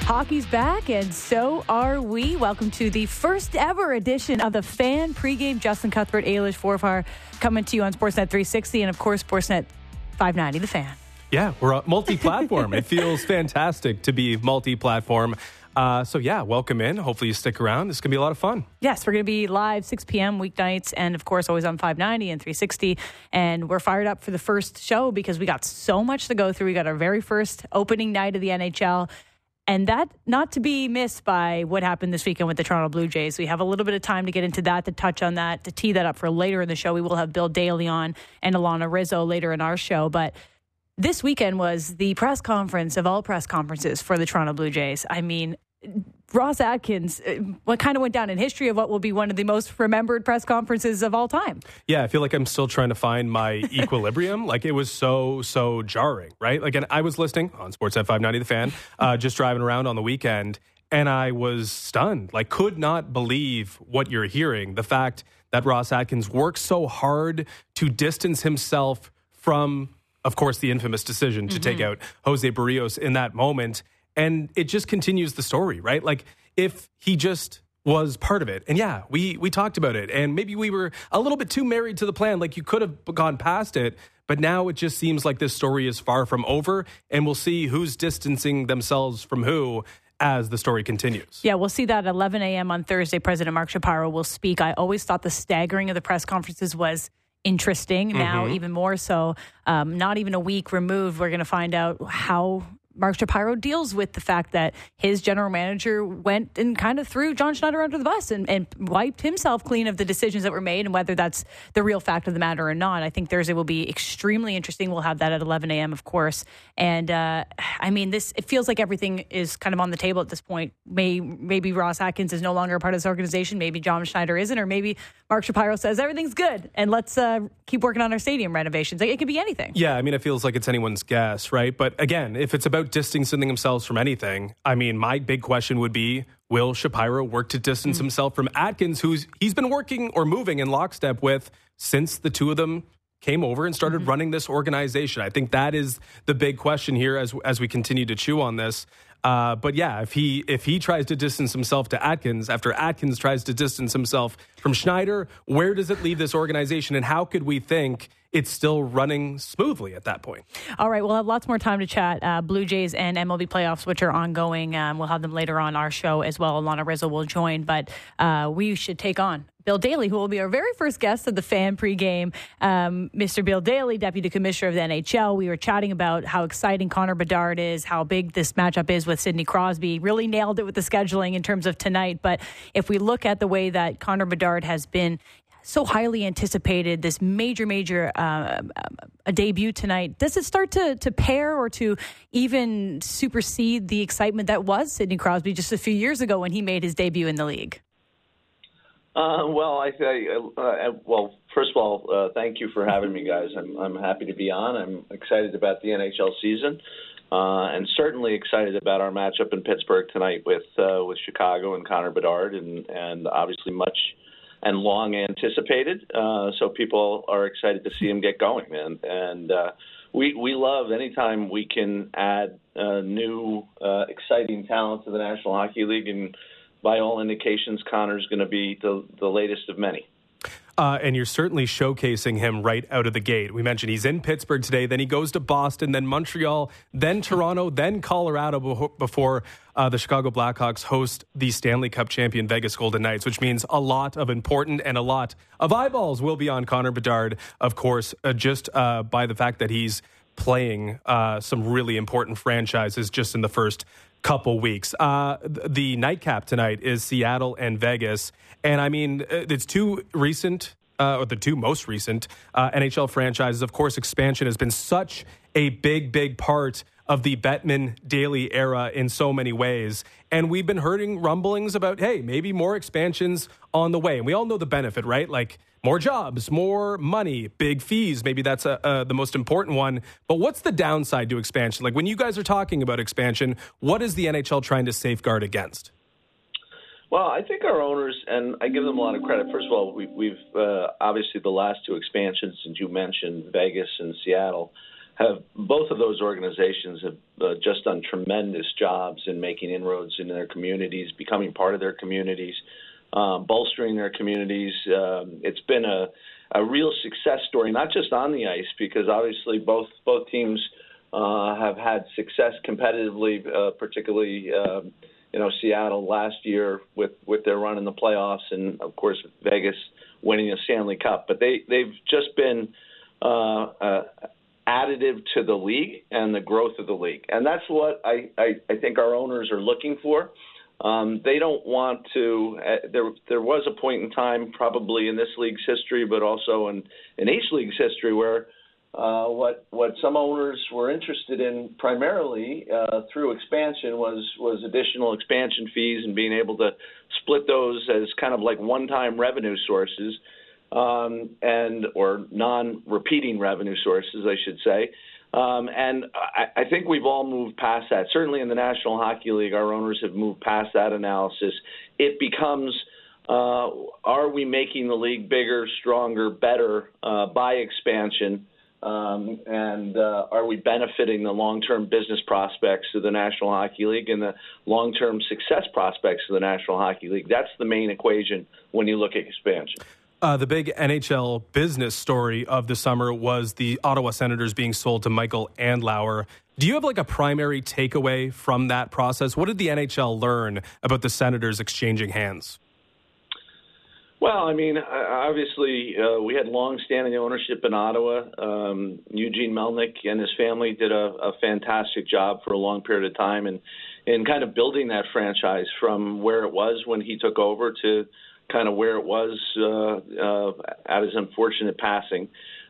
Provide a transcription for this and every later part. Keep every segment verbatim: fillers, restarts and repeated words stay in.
Hockey's back, and so are we. Welcome to the first ever edition of the Fan Pregame. Justin Cuthbert, Ailish Forfar, coming to you on Sportsnet three sixty and, of course, Sportsnet five ninety, The Fan. Yeah, we're multi-platform. It feels fantastic to be multi-platform. Uh, so, yeah, welcome in. Hopefully you stick around. This is going to be a lot of fun. Yes, we're going to be live six p.m. weeknights and, of course, always on five ninety and three sixty. And we're fired up for the first show because we got so much to go through. We got our very first opening night of the N H L. And that not to be missed by what happened this weekend with the Toronto Blue Jays. We have a little bit of time to get into that, to touch on that, to tee that up for later in the show. We will have Bill Daly on and Alana Rizzo later in our show. But this weekend was the press conference of all press conferences for the Toronto Blue Jays. I mean, Ross Atkins, what kind of went down in history of what will be one of the most remembered press conferences of all time. Yeah, I feel like I'm still trying to find my equilibrium. Like, it was so, so jarring, right? Like, and I was listening on Sportsnet five ninety The Fan, uh, just driving around on the weekend, and I was stunned. Like, could not believe what you're hearing. The fact that Ross Atkins worked so hard to distance himself from, of course, the infamous decision to mm-hmm. take out Jose Barrios in that moment. And it just continues the story, right? Like, if he just was part of it. And yeah, we we talked about it. And maybe we were a little bit too married to the plan. Like, you could have gone past it. But now it just seems like this story is far from over. And we'll see who's distancing themselves from who as the story continues. Yeah, we'll see that at eleven a.m. on Thursday. President Mark Shapiro will speak. I always thought the staggering of the press conferences was interesting. Now, mm-hmm. even more so. Um, not even a week removed, we're going to find out how Mark Shapiro deals with the fact that his general manager went and kind of threw John Schneider under the bus and, and wiped himself clean of the decisions that were made, and whether that's the real fact of the matter or not. I think Thursday will be extremely interesting. We'll have that at eleven a.m., of course. And, uh, I mean, this it feels like everything is kind of on the table at this point. May, maybe Ross Atkins is no longer a part of this organization. Maybe John Schneider isn't. Or maybe Mark Shapiro says everything's good and let's uh, keep working on our stadium renovations. Like, it could be anything. Yeah, I mean, it feels like it's anyone's guess, right? But again, if it's about distancing themselves from anything, I mean, my big question would be, will Shapiro work to distance mm-hmm. himself from Atkins, who's he's been working or moving in lockstep with since the two of them came over and started mm-hmm. running this organization? I think that is the big question here as as we continue to chew on this. Uh, but yeah, if he if he tries to distance himself to Atkins after Atkins tries to distance himself from Schneider, where does it leave this organization, and how could we think it's still running smoothly at that point? All right, we'll have lots more time to chat. Uh, Blue Jays and M L B playoffs, which are ongoing. Um, we'll have them later on our show as well. Alana Rizzo will join, but uh, we should take on Bill Daly, who will be our very first guest of the Fan Pregame. Um, Mister Bill Daly, Deputy Commissioner of the N H L. We were chatting about how exciting Connor Bedard is, how big this matchup is with Sidney Crosby. Really nailed it with the scheduling in terms of tonight. But if we look at the way that Connor Bedard has been so highly anticipated, this major, major uh, a debut tonight, does it start to, to pair or to even supersede the excitement that was Sidney Crosby just a few years ago when he made his debut in the league? Uh, well, I, I uh, well, first of all, uh, thank you for having me, guys. I'm I'm happy to be on. I'm excited about the N H L season, uh, and certainly excited about our matchup in Pittsburgh tonight with uh, with Chicago and Connor Bedard, and and obviously much and long anticipated. Uh, so people are excited to see him get going, man. And uh, we we love anytime we can add uh, new, uh, exciting talent to the National Hockey League, and by all indications, Connor's going to be the, the latest of many. Uh, and you're certainly showcasing him right out of the gate. We mentioned he's in Pittsburgh today, then he goes to Boston, then Montreal, then Toronto, then Colorado before uh, the Chicago Blackhawks host the Stanley Cup champion Vegas Golden Knights, which means a lot of important and a lot of eyeballs will be on Connor Bedard, of course, uh, just uh, by the fact that he's playing uh, some really important franchises just in the first couple weeks. Uh, the nightcap tonight is Seattle and Vegas. And I mean, it's two recent, uh, or the two most recent uh, N H L franchises. Of course, expansion has been such a big, big part of the Bettman Daly era in so many ways. And we've been hearing rumblings about, hey, maybe more expansions on the way. And we all know the benefit, right? Like, more jobs, more money, big fees. Maybe that's a, uh, the most important one. But what's the downside to expansion? Like, when you guys are talking about expansion, what is the N H L trying to safeguard against? Well, I think our owners, and I give them a lot of credit. First of all, we, we've uh, obviously the last two expansions, as you mentioned, Vegas and Seattle, have both of those organizations have uh, just done tremendous jobs in making inroads in their communities, becoming part of their communities, uh, bolstering their communities. Um, it's been a, a real success story, not just on the ice, because obviously both both teams uh, have had success competitively, uh, particularly uh, you know Seattle last year with, with their run in the playoffs, and of course Vegas winning a Stanley Cup. But they they've just been uh, uh, additive to the league and the growth of the league. And that's what I, I, I think our owners are looking for. Um, they don't want to uh, – there there was a point in time probably in this league's history, but also in, in H League's history where uh, what what some owners were interested in primarily uh, through expansion was, was additional expansion fees and being able to split those as kind of like one-time revenue sources. Um, and or non-repeating revenue sources, I should say. Um, and I, I think we've all moved past that. Certainly in the National Hockey League, our owners have moved past that analysis. It becomes, uh, are we making the league bigger, stronger, better uh, by expansion? Um, and uh, are we benefiting the long-term business prospects of the National Hockey League and the long-term success prospects of the National Hockey League? That's the main equation when you look at expansion. Uh, the big N H L business story of the summer was the Ottawa Senators being sold to Michael Andlauer. Do you have like a primary takeaway from that process? What did the N H L learn about the Senators exchanging hands? Well, I mean, obviously, uh, we had long-standing ownership in Ottawa. Um, Eugene Melnyk and his family did a, a fantastic job for a long period of time in, in kind of building that franchise from where it was when he took over to kind of where it was uh, uh, at his unfortunate passing.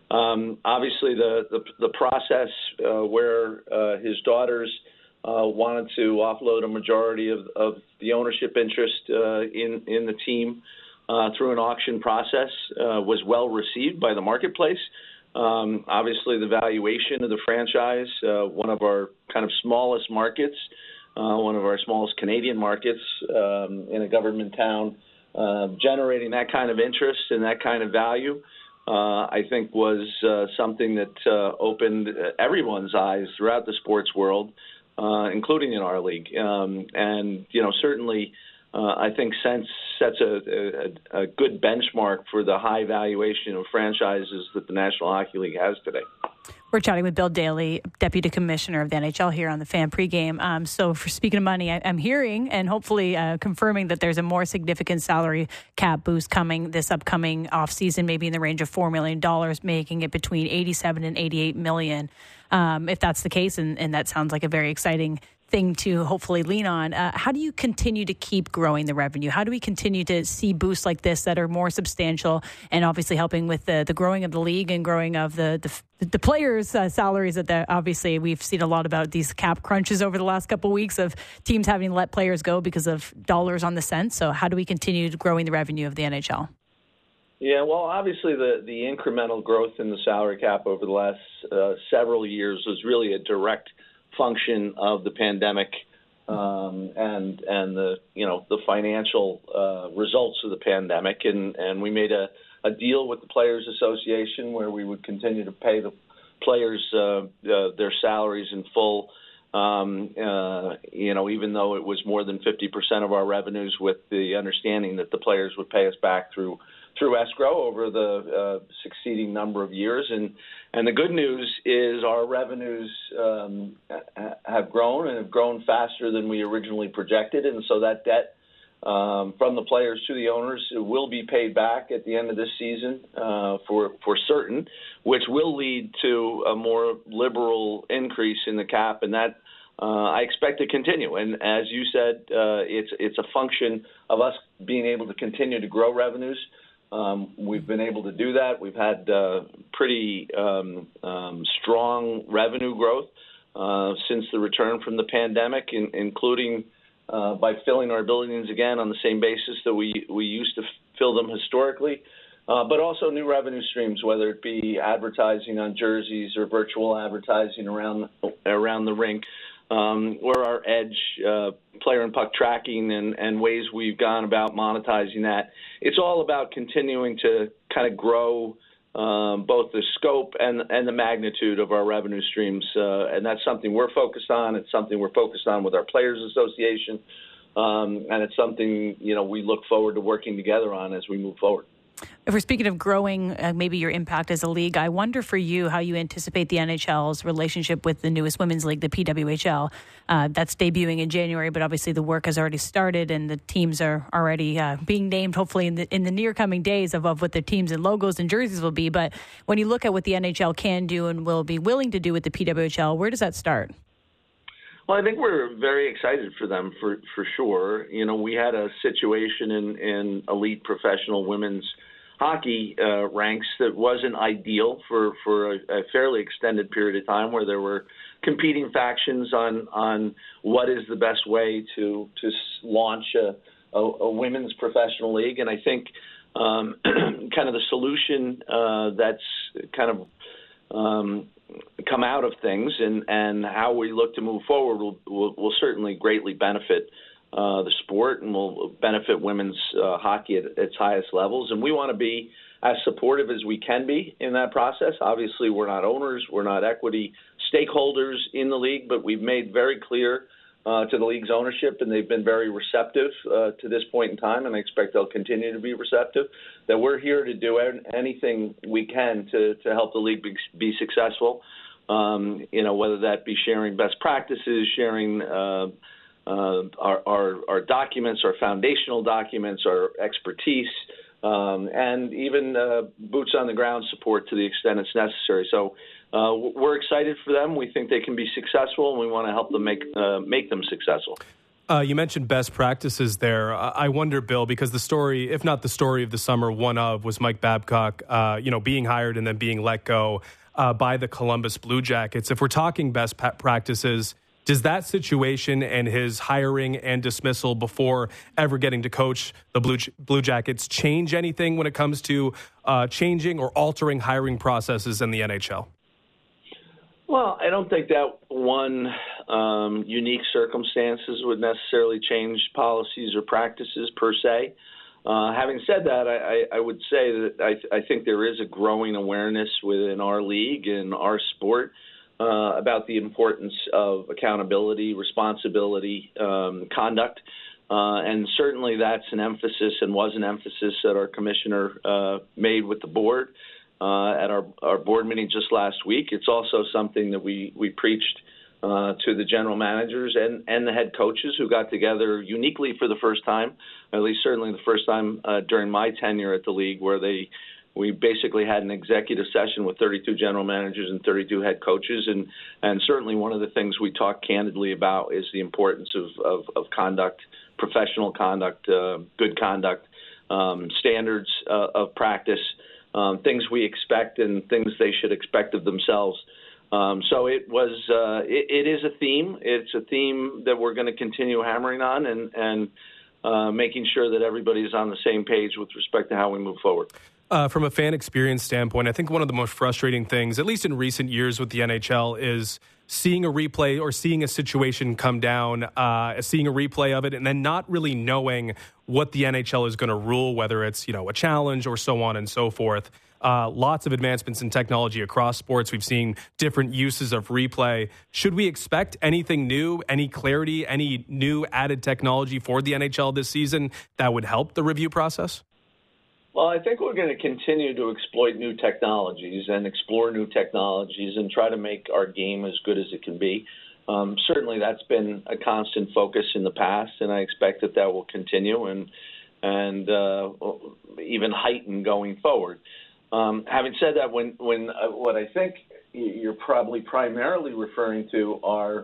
Um, obviously, the, the, the process uh, where uh, his daughters uh, wanted to offload a majority of, of the ownership interest uh, in, in the team uh, through an auction process uh, was well received by the marketplace. Um, obviously, the valuation of the franchise, uh, one of our kind of smallest markets, uh, one of our smallest Canadian markets um, in a government town, Uh, generating that kind of interest and that kind of value, uh, I think was uh, something that uh, opened everyone's eyes throughout the sports world, uh, including in our league. Um, and, you know, certainly uh, I think sense sets a, a, a good benchmark for the high valuation of franchises that the National Hockey League has today. We're chatting with Bill Daly, Deputy Commissioner of the N H L here on the Fan Pregame. Um, so for speaking of money, I, I'm hearing and hopefully uh, confirming that there's a more significant salary cap boost coming this upcoming offseason, maybe in the range of four million dollars, making it between eighty-seven and eighty-eight million dollars. Um, if that's the case, and, and that sounds like a very exciting thing to hopefully lean on. Uh, how do you continue to keep growing the revenue? How do we continue to see boosts like this that are more substantial and obviously helping with the, the growing of the league and growing of the the, the players' uh, salaries? That the, obviously we've seen a lot about these cap crunches over the last couple of weeks of teams having to let players go because of dollars on the cent. So how do we continue growing the revenue of the N H L? Yeah, well, obviously the, the incremental growth in the salary cap over the last uh, several years was really a direct function of the pandemic um, and and the you know the financial uh, results of the pandemic, and, and we made a, a deal with the Players Association where we would continue to pay the players uh, uh, their salaries in full. Um, uh, you know, even though it was more than fifty percent of our revenues, with the understanding that the players would pay us back through through escrow over the uh, succeeding number of years. And, and the good news is our revenues um, have grown and have grown faster than we originally projected. And so that debt um, from the players to the owners will be paid back at the end of this season uh, for, for certain, which will lead to a more liberal increase in the cap. And that Uh, I expect to continue. And as you said, uh, it's it's a function of us being able to continue to grow revenues. Um, we've been able to do that. We've had uh, pretty um, um, strong revenue growth uh, since the return from the pandemic, in, including uh, by filling our buildings again on the same basis that we, we used to fill them historically, uh, but also new revenue streams, whether it be advertising on jerseys or virtual advertising around around the rink. Um, or our edge uh, player and puck tracking and, and ways we've gone about monetizing that. It's all about continuing to kind of grow um, both the scope and and the magnitude of our revenue streams, uh, and that's something we're focused on. It's something we're focused on with our Players Association, um, and it's something you know we look forward to working together on as we move forward. If we're speaking of growing, uh, maybe your impact as a league, I wonder for you how you anticipate the N H L's relationship with the newest women's league, the P W H L. Uh, that's debuting in January, but obviously the work has already started and the teams are already uh, being named, hopefully in the in the near coming days of, of what their teams and logos and jerseys will be. But when you look at what the N H L can do and will be willing to do with the P W H L, where does that start? Well, I think we're very excited for them, for for sure. You know, we had a situation in, in elite professional women's hockey uh, ranks that wasn't ideal for, for a, a fairly extended period of time, where there were competing factions on on what is the best way to to launch a, a, a women's professional league. And I think um, kind of the solution uh, that's kind of um, come out of things and, and how we look to move forward will, will, will certainly greatly benefit uh, the sport and will benefit women's uh, hockey at its highest levels. And we want to be as supportive as we can be in that process. Obviously, we're not owners, we're not equity stakeholders in the league, but we've made very clear uh, to the league's ownership, and they've been very receptive uh, to this point in time, and I expect they'll continue to be receptive, that we're here to do anything we can to, to help the league be, be successful. Um, you know, whether that be sharing best practices, sharing uh, uh, our, our, our documents, our foundational documents, our expertise, um, and even uh, boots on the ground support to the extent it's necessary. So uh, we're excited for them. We think they can be successful, and we want to help them make uh, make them successful. Uh, you mentioned best practices there. I wonder, Bill, because the story, if not the story of the summer, one of was Mike Babcock, uh, you know, being hired and then being let go uh, by the Columbus Blue Jackets. If we're talking best practices, does that situation and his hiring and dismissal before ever getting to coach the Blue, Blue Jackets change anything when it comes to uh, changing or altering hiring processes in the N H L? Well, I don't think that one um, unique circumstances would necessarily change policies or practices per se. Uh, having said that, I, I, I would say that I, I think there is a growing awareness within our league and our sport uh, about the importance of accountability, responsibility, um, conduct. Uh, and certainly that's an emphasis and was an emphasis that our commissioner uh, made with the board. Uh, at our, our board meeting just last week. It's also something that we, we preached uh, to the general managers and, and the head coaches who got together uniquely for the first time, at least certainly the first time uh, during my tenure at the league, where they we basically had an executive session with thirty-two general managers and thirty-two head coaches. And, and certainly one of the things we talk candidly about is the importance of, of, of conduct, professional conduct, uh, good conduct, um, standards uh, of practice, Um, things we expect and things they should expect of themselves. Um, so it was. Uh, it, it is a theme. It's a theme that we're going to continue hammering on and, and uh, making sure that everybody is on the same page with respect to how we move forward. Uh, from a fan experience standpoint, I think one of the most frustrating things, at least in recent years with the N H L, is seeing a replay or seeing a situation come down, uh, seeing a replay of it, and then not really knowing what the N H L is going to rule, whether it's, you know, a challenge or so on and so forth. Uh, lots of advancements in technology across sports. We've seen different uses of replay. Should we expect anything new, any clarity, any new added technology for the N H L this season that would help the review process? Well, I think we're going to continue to exploit new technologies and explore new technologies and try to make our game as good as it can be. Um, certainly, that's been a constant focus in the past, and I expect that that will continue and and uh, even heighten going forward. Um, having said that, when when uh, what I think you're probably primarily referring to are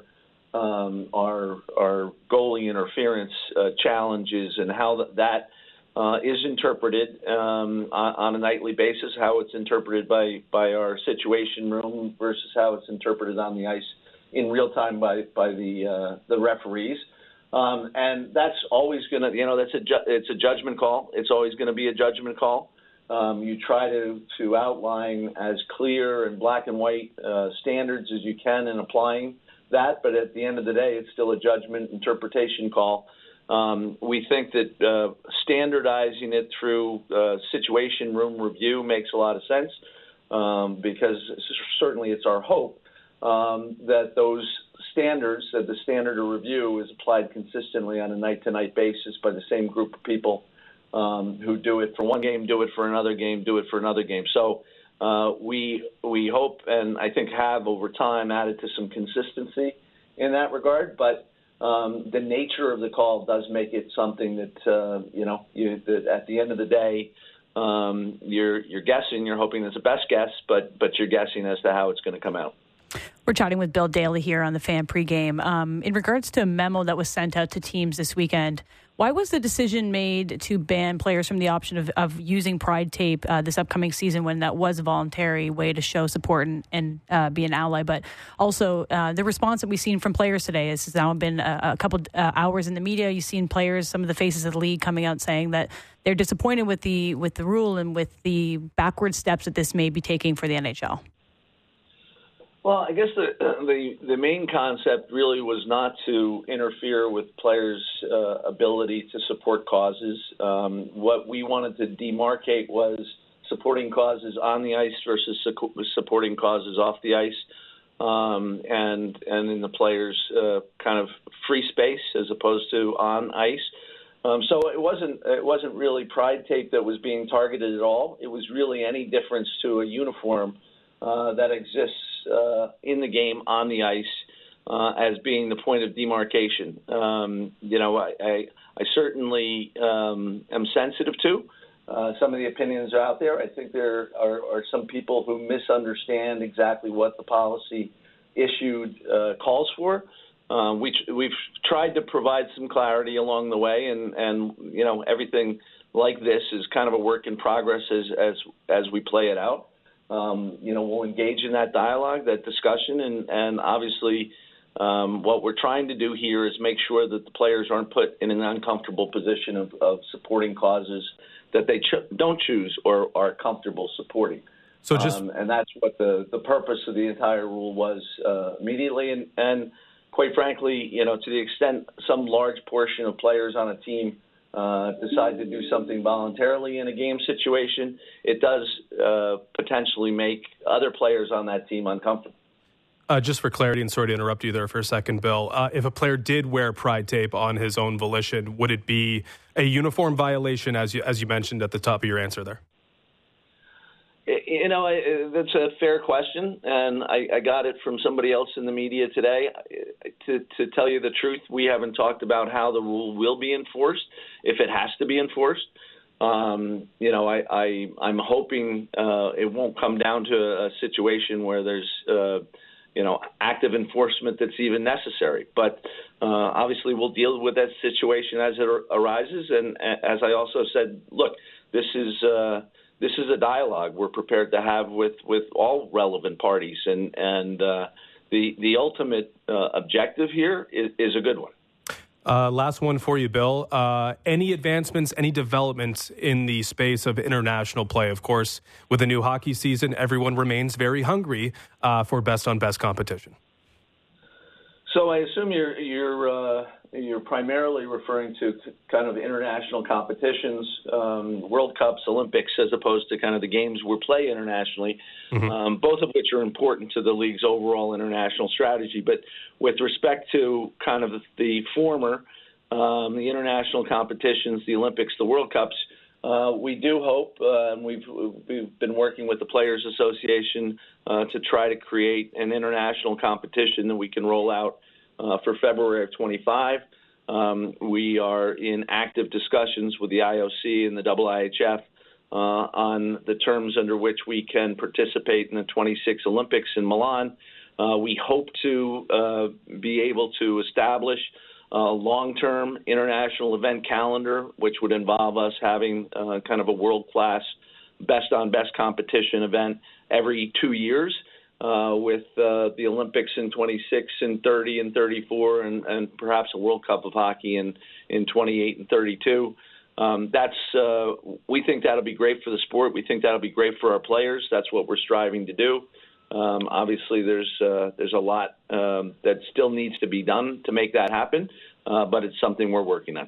um, our our goalie interference uh, challenges and how that. that Uh, is interpreted um, on, on a nightly basis, how it's interpreted by, by our situation room versus how it's interpreted on the ice in real time by, by the uh, the referees. Um, and that's always going to, you know, that's a ju- it's a judgment call. It's always going to be a judgment call. Um, you try to, to outline as clear and black and white uh, standards as you can in applying that. But at the end of the day, it's still a judgment interpretation call. Um, we think that uh, standardizing it through uh, situation room review makes a lot of sense. um, because certainly it's our hope um, that those standards, that the standard of review is applied consistently on a night-to-night basis by the same group of people um, who do it for one game, do it for another game, do it for another game. So uh, we we hope and I think have over time added to some consistency in that regard, but um, the nature of the call does make it something that, uh, you know, you, that at the end of the day, um, you're you're guessing, you're hoping it's the best guess, but but you're guessing as to how it's going to come out. We're chatting with Bill Daly here on the Fan Pregame. Um, in regards to a memo that was sent out to teams this weekend, why was the decision made to ban players from the option of, of using Pride tape uh, this upcoming season when that was a voluntary way to show support and, and uh, be an ally? But also uh, the response that we've seen from players today has now been a, a couple uh, hours in the media. You've seen players, some of the faces of the league coming out saying that they're disappointed with the with the rule and with the backward steps that this may be taking for the N H L. Well, I guess the, the the main concept really was not to interfere with players' uh, ability to support causes. Um, what we wanted to demarcate was supporting causes on the ice versus su- supporting causes off the ice, um, and and in the players' uh, kind of free space as opposed to on ice. Um, so it wasn't it wasn't really Pride tape that was being targeted at all. It was really any difference to a uniform uh, that exists Uh, in the game on the ice uh, as being the point of demarcation. Um, you know, I, I, I certainly um, am sensitive to uh, some of the opinions are out there. I think there are, are some people who misunderstand exactly what the policy issued uh, calls for. Uh, we, we've tried to provide some clarity along the way, and, and you know, everything like this is kind of a work in progress as as, as we play it out. Um, you know, we'll engage in that dialogue, that discussion, and, and obviously um, what we're trying to do here is make sure that the players aren't put in an uncomfortable position of, of supporting causes that they ch- don't choose or are comfortable supporting. So just um, and that's what the, the purpose of the entire rule was uh, immediately. And, and quite frankly, you know, to the extent some large portion of players on a team Uh, decide to do something voluntarily in a game situation, it does uh, potentially make other players on that team uncomfortable. Uh, just for clarity, and sorry to interrupt you there for a second, Bill, uh, if a player did wear Pride tape on his own volition, would it be a uniform violation, as you, as you mentioned at the top of your answer there? You know, I, that's a fair question, and I, I got it from somebody else in the media today. To, to tell you the truth, we haven't talked about how the rule will be enforced, if it has to be enforced. Um, you know, I, I, I'm hoping uh, it won't come down to a situation where there's, uh, you know, active enforcement that's even necessary. But uh, obviously we'll deal with that situation as it arises. And as I also said, look, this is uh, – This is a dialogue we're prepared to have with, with all relevant parties, and and uh, the the ultimate uh, objective here is, is a good one. Uh, last one for you, Bill. Uh, any advancements, any developments in the space of international play? Of course, with the new hockey season, everyone remains very hungry uh, for best on best competition. So I assume you're you're uh, you're primarily referring to kind of international competitions, um, World Cups, Olympics, as opposed to kind of the games we play internationally, mm-hmm. um, both of which are important to the league's overall international strategy. But with respect to kind of the former, um, the international competitions, the Olympics, the World Cups, uh, we do hope, uh, and we've we've been working with the Players Association uh, to try to create an international competition that we can roll out Uh, for February of twenty-five. Um, we are in active discussions with the I O C and the I I H F uh, on the terms under which we can participate in the twenty-six Olympics in Milan. Uh, we hope to uh, be able to establish a long-term international event calendar, which would involve us having uh, kind of a world-class best-on-best competition event every two years. Uh, with uh, the Olympics in twenty-six and thirty and thirty-four, and, and perhaps a World Cup of Hockey in, in twenty-eight and thirty-two. Um, that's uh, we think that'll be great for the sport. We think that'll be great for our players. That's what we're striving to do. Um, obviously, there's uh, there's a lot um, that still needs to be done to make that happen, uh, but it's something we're working on.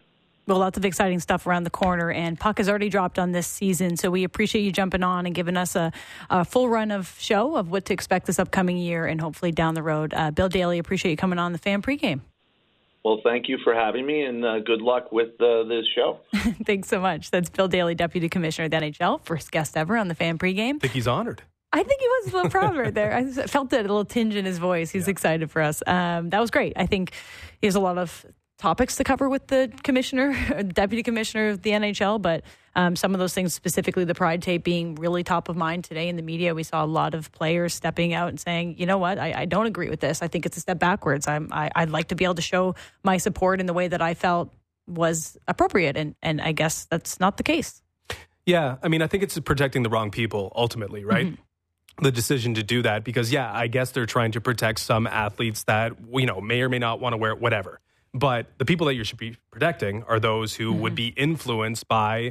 Well, lots of exciting stuff around the corner, and puck has already dropped on this season, so we appreciate you jumping on and giving us a, a full run of show of what to expect this upcoming year and hopefully down the road. Uh, Bill Daly, appreciate you coming on the Fan Pregame. Well, thank you for having me, and uh, good luck with uh, this show. Thanks so much. That's Bill Daly, Deputy Commissioner of the N H L, first guest ever on the Fan Pregame. I think he's honored. I think he was a little proud right there. I felt it, a little tinge in his voice. He's yeah. excited for us. Um, that was great. I think he has a lot of topics to cover with the commissioner, deputy commissioner of the N H L, but um, some of those things, specifically the Pride tape being really top of mind today in the media. We saw a lot of players stepping out and saying, you know what, I, I don't agree with this. I think it's a step backwards. I'm, I, I'd like to be able to show my support in the way that I felt was appropriate, and, and I guess that's not the case. Yeah, I mean, I think it's protecting the wrong people ultimately, right? Mm-hmm. The decision to do that, because, yeah, I guess they're trying to protect some athletes that, you know, may or may not want to wear it, whatever. But the people that you should be protecting are those who mm-hmm. would be influenced by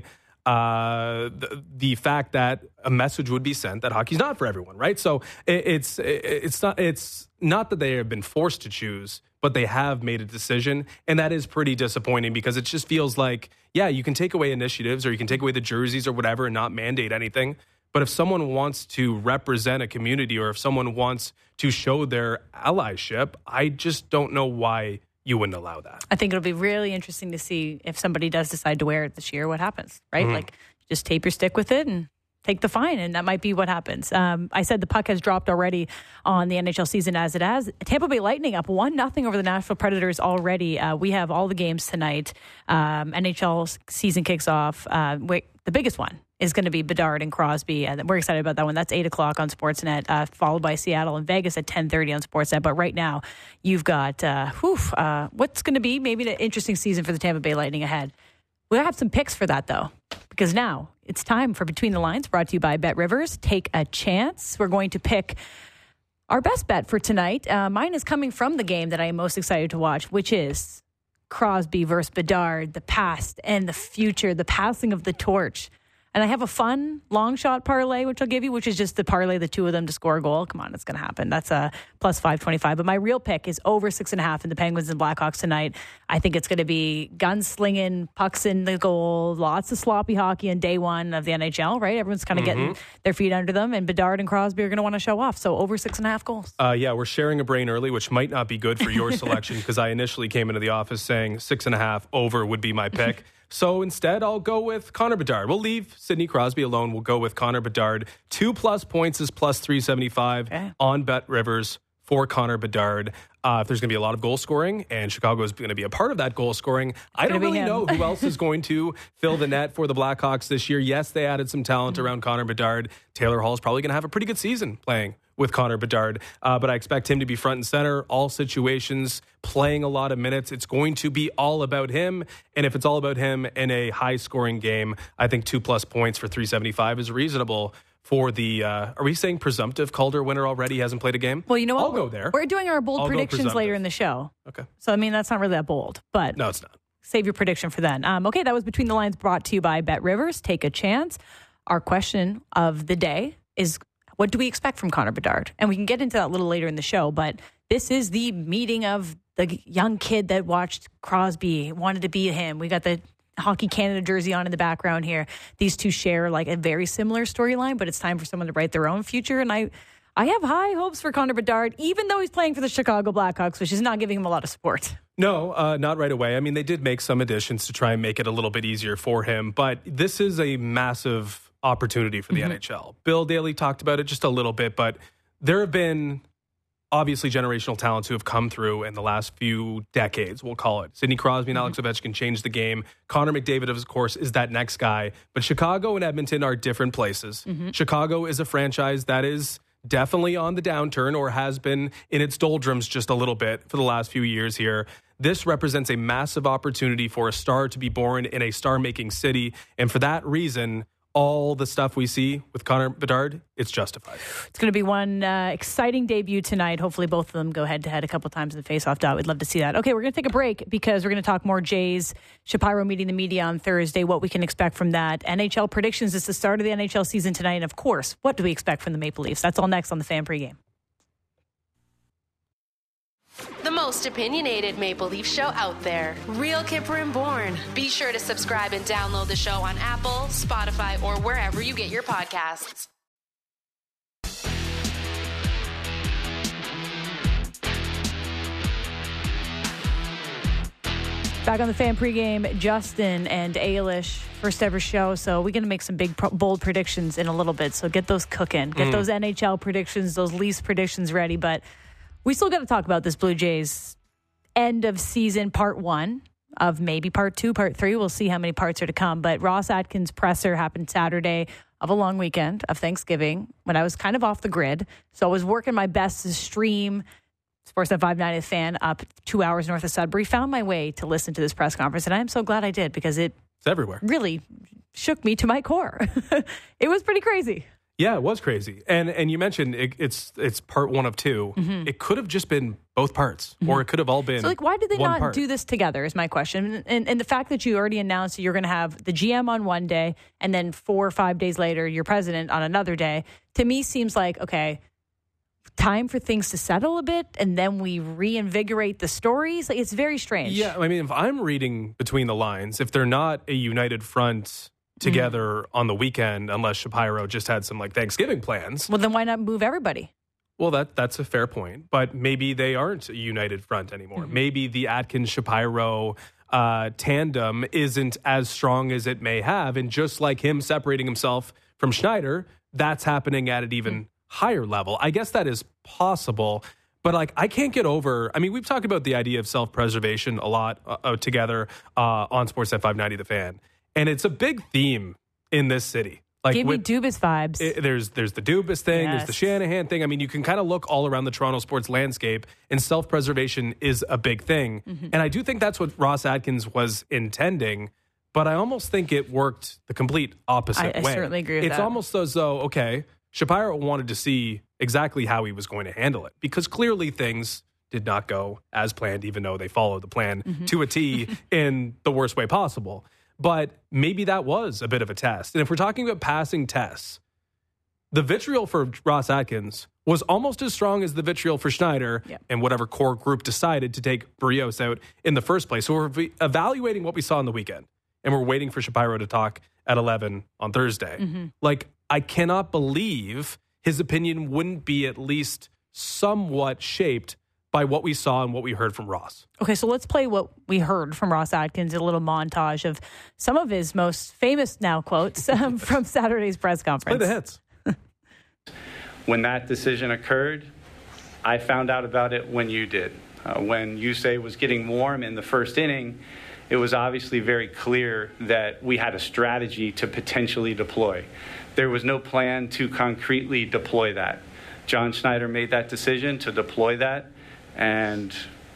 uh, the, the fact that a message would be sent that hockey's not for everyone, right? So it, it's it, it's not it's not that they have been forced to choose, but they have made a decision, and that is pretty disappointing because it just feels like, yeah, you can take away initiatives or you can take away the jerseys or whatever and not mandate anything. But if someone wants to represent a community or if someone wants to show their allyship, I just don't know why you wouldn't allow that. I think it'll be really interesting to see if somebody does decide to wear it this year, what happens, right? Mm-hmm. Like, just tape your stick with it and take the fine, and that might be what happens. Um, I said the puck has dropped already on the N H L season as it has. Tampa Bay Lightning up one nothing over the Nashville Predators already. Uh, we have all the games tonight. Um, N H L season kicks off. Uh, wait, the biggest one is going to be Bedard and Crosby, and we're excited about that one. That's eight o'clock on Sportsnet, uh, followed by Seattle and Vegas at ten thirty on Sportsnet. But right now, you've got uh, whew, uh, what's going to be maybe an interesting season for the Tampa Bay Lightning ahead. We'll have some picks for that, though, because now it's time for Between the Lines, brought to you by Bet Rivers. Take a chance. We're going to pick our best bet for tonight. Uh, mine is coming from the game that I am most excited to watch, which is Crosby versus Bedard, the past and the future, the passing of the torch. And I have a fun long shot parlay, which I'll give you, which is just the parlay the two of them to score a goal. Come on, it's going to happen. That's a plus five twenty-five. But my real pick is over six and a half in the Penguins and Blackhawks tonight. I think it's going to be gunslinging, pucks in the goal, lots of sloppy hockey on day one of the N H L, right? Everyone's kind of mm-hmm. getting their feet under them. And Bedard and Crosby are going to want to show off. So over six and a half goals. Uh, yeah, we're sharing a brain early, which might not be good for your selection because I initially came into the office saying six and a half over would be my pick. So instead, I'll go with Connor Bedard. We'll leave Sidney Crosby alone. We'll go with Connor Bedard. Two plus points is plus three seventy-five okay. on Bet Rivers for Connor Bedard. Uh, if there's going to be a lot of goal scoring, and Chicago is going to be a part of that goal scoring, it's I don't really him. know who else is going to fill the net for the Blackhawks this year. Yes, they added some talent mm-hmm. around Connor Bedard. Taylor Hall is probably going to have a pretty good season playing with Connor Bedard, uh, but I expect him to be front and center, all situations, playing a lot of minutes. It's going to be all about him, and if it's all about him in a high-scoring game, I think two plus points for three seventy-five is reasonable for the, uh, are we saying presumptive Calder winner already? He hasn't played a game? Well, you know what? I'll go there. We're doing our bold I'll predictions later in the show. Okay. So, I mean, that's not really that bold, but no, it's not. Save your prediction for then. Um, okay, that was Between the Lines, brought to you by Bet Rivers. Take a chance. Our question of the day is, what do we expect from Connor Bedard? And we can get into that a little later in the show, but this is the meeting of the young kid that watched Crosby, wanted to be him. We got the Hockey Canada jersey on in the background here. These two share like a very similar storyline, but it's time for someone to write their own future. And I, I have high hopes for Connor Bedard, even though he's playing for the Chicago Blackhawks, which is not giving him a lot of support. No, uh, not right away. I mean, they did make some additions to try and make it a little bit easier for him, but this is a massive opportunity for the mm-hmm. N H L. Bill Daly talked about it just a little bit, but there have been obviously generational talents who have come through in the last few decades, we'll call it. Sidney Crosby and Alex Ovechkin changed the game. Connor McDavid, of course, is that next guy. But Chicago and Edmonton are different places. Mm-hmm. Chicago is a franchise that is definitely on the downturn or has been in its doldrums just a little bit for the last few years here. This represents a massive opportunity for a star to be born in a star-making city. And for that reason, all the stuff we see with Connor Bedard, it's justified. It's going to be one uh, exciting debut tonight. Hopefully both of them go head-to-head a couple times in the face-off dot. We'd love to see that. Okay, we're going to take a break because we're going to talk more Jays. Shapiro meeting the media on Thursday, what we can expect from that. N H L predictions. It's the start of the N H L season tonight. And, of course, what do we expect from the Maple Leafs? That's all next on the Fan Pregame. The most most opinionated Maple Leaf show out there, Real Kipper and Bourne. Be sure to subscribe and download the show on Apple, Spotify, or wherever you get your podcasts. Back on the Fan pregame, Justin and Ailish, first ever show. So we're going to make some big, pro- bold predictions in a little bit. So get those cooking. Get mm. those N H L predictions, those Leafs predictions ready. But we still got to talk about this Blue Jays end of season part one of maybe part two, part three. We'll see how many parts are to come. But Ross Atkins' presser happened Saturday of a long weekend of Thanksgiving when I was kind of off the grid. So I was working my best to stream Sportsnet five ninety Fan up two hours north of Sudbury. Found my way to listen to this press conference, and I'm so glad I did because it it's everywhere. Really shook me to my core. It was pretty crazy. Yeah, it was crazy. And and you mentioned it, it's it's part one of two. Mm-hmm. It could have just been both parts, mm-hmm. or it could have all been. So, like, why did they one not part. do this together? Is my question. And and the fact that you already announced that you're going to have the G M on one day, and then four or five days later, your president on another day, to me seems like okay. Time for things to settle a bit, and then we reinvigorate the stories. Like, it's very strange. Yeah, I mean, if I'm reading between the lines, if they're not a united front together mm. on the weekend, unless Shapiro just had some like Thanksgiving plans. Well, then why not move everybody? Well, that that's a fair point, but maybe they aren't a united front anymore. Mm-hmm. Maybe the Atkins-Shapiro uh, tandem isn't as strong as it may have, and just like him separating himself from Schneider, that's happening at an even mm. higher level. I guess that is possible, but like I can't get over. I mean, we've talked about the idea of self-preservation a lot uh, together uh, on Sportsnet five ninety The Fan, and it's a big theme in this city. Like, give me Dubas vibes. It, there's there's the Dubas thing, yes. there's the Shanahan thing. I mean, you can kind of look all around the Toronto sports landscape, and self-preservation is a big thing. Mm-hmm. And I do think that's what Ross Atkins was intending. But I almost think it worked the complete opposite I, way. I certainly agree with it's that. It's almost as though, okay, Shapiro wanted to see exactly how he was going to handle it because clearly things did not go as planned, even though they followed the plan mm-hmm. to a T in the worst way possible. But maybe that was a bit of a test. And if we're talking about passing tests, the vitriol for Ross Atkins was almost as strong as the vitriol for Schneider yep. and whatever core group decided to take Barrios out in the first place. So we're evaluating what we saw on the weekend. And we're waiting for Shapiro to talk at eleven on Thursday. Mm-hmm. Like, I cannot believe his opinion wouldn't be at least somewhat shaped by what we saw and what we heard from Ross. Okay, so let's play what we heard from Ross Atkins, a little montage of some of his most famous now quotes um, from Saturday's press conference. Let's play the hits. When that decision occurred, I found out about it when you did. Uh, when Yusei was getting warm in the first inning, it was obviously very clear that we had a strategy to potentially deploy. There was no plan to concretely deploy that. John Schneider made that decision to deploy that, and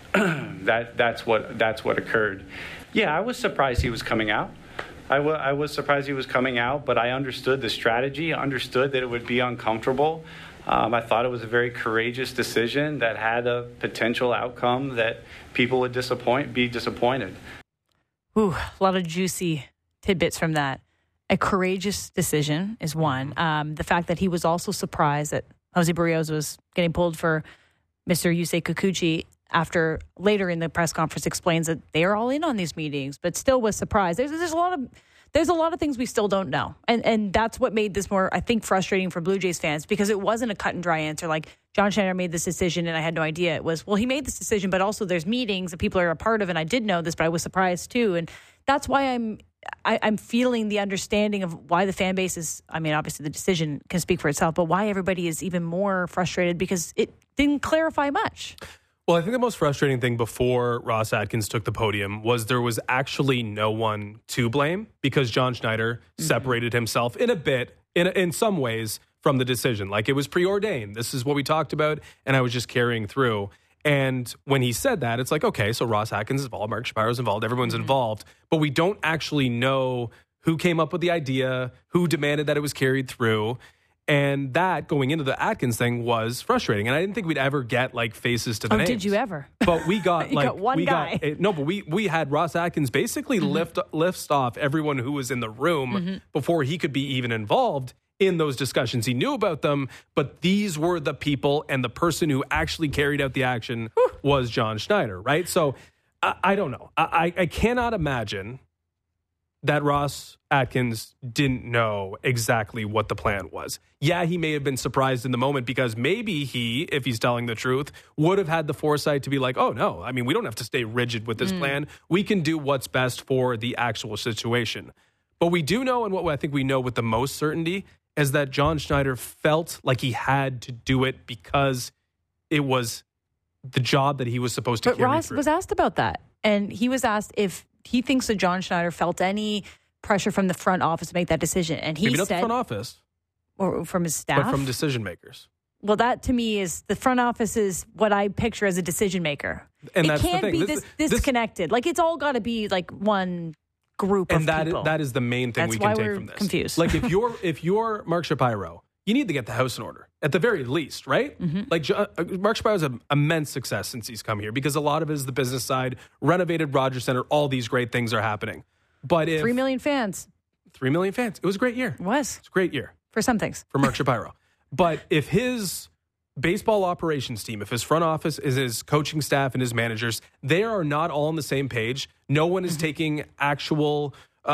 that that's what that's what occurred. Yeah, I was surprised he was coming out. I, w- I was surprised he was coming out, but I understood the strategy, understood that it would be uncomfortable. Um, I thought it was a very courageous decision that had a potential outcome that people would disappoint, be disappointed. Ooh, a lot of juicy tidbits from that. A courageous decision is one. Um, the fact that he was also surprised that Jose Barrios was getting pulled for Mister Yusei Kikuchi after later in the press conference explains that they are all in on these meetings, but still was surprised. There's, there's a lot of there's a lot of things we still don't know. And and that's what made this more, I think, frustrating for Blue Jays fans because it wasn't a cut and dry answer like John Schneider made this decision and I had no idea. It was, well, he made this decision, but also there's meetings that people are a part of and I did know this, but I was surprised too. And that's why I'm I, I'm feeling the understanding of why the fan base is, I mean, obviously the decision can speak for itself, but why everybody is even more frustrated because it didn't clarify much. Well, I think the most frustrating thing before Ross Atkins took the podium was there was actually no one to blame because John Schneider mm-hmm. separated himself in a bit, in in some ways, from the decision. Like it was preordained. This is what we talked about, and I was just carrying through. And when he said that, it's like, okay, so Ross Atkins is involved, Mark Shapiro's involved, everyone's mm-hmm. involved, but we don't actually know who came up with the idea, who demanded that it was carried through. And that, going into the Atkins thing, was frustrating. And I didn't think we'd ever get, like, faces to the oh, names. did you ever? But we got, you like... got one we guy. Got, no, but we we had Ross Atkins basically mm-hmm. lift lifts off everyone who was in the room mm-hmm. before he could be even involved. in those discussions. He knew about them, but these were the people, and the person who actually carried out the action Whew. was John Schneider, right? So I, I don't know. I, I cannot imagine that Ross Atkins didn't know exactly what the plan was. Yeah, he may have been surprised in the moment because maybe he, if he's telling the truth, would have had the foresight to be like, oh, no, I mean, we don't have to stay rigid with this mm. plan. We can do what's best for the actual situation. But we do know, and what I think we know with the most certainty, is that John Schneider felt like he had to do it because it was the job that he was supposed to but carry Ross through. was asked about that, and he was asked if he thinks that John Schneider felt any pressure from the front office to make that decision, and he Maybe not said, the front office, or from his staff, but from decision makers. Well, that to me is the front office is what I picture as a decision maker. And it that's can't the thing. be this, this, disconnected. This, like it's all got to be like one group and of that people. Is, that is the main thing That's we can why take we're from this. Confused. Like if you're if you're Mark Shapiro, you need to get the house in order at the very least, right? Mm-hmm. Like uh, Mark Shapiro is an immense success since he's come here because a lot of it is the business side, renovated Rogers Center, all these great things are happening. But if three million fans, three million fans, it was a great year. It was. It's a great year for some things for Mark Shapiro. But if his baseball operations team, if his front office is his coaching staff and his managers, they are not all on the same page. No one is mm-hmm. taking actual.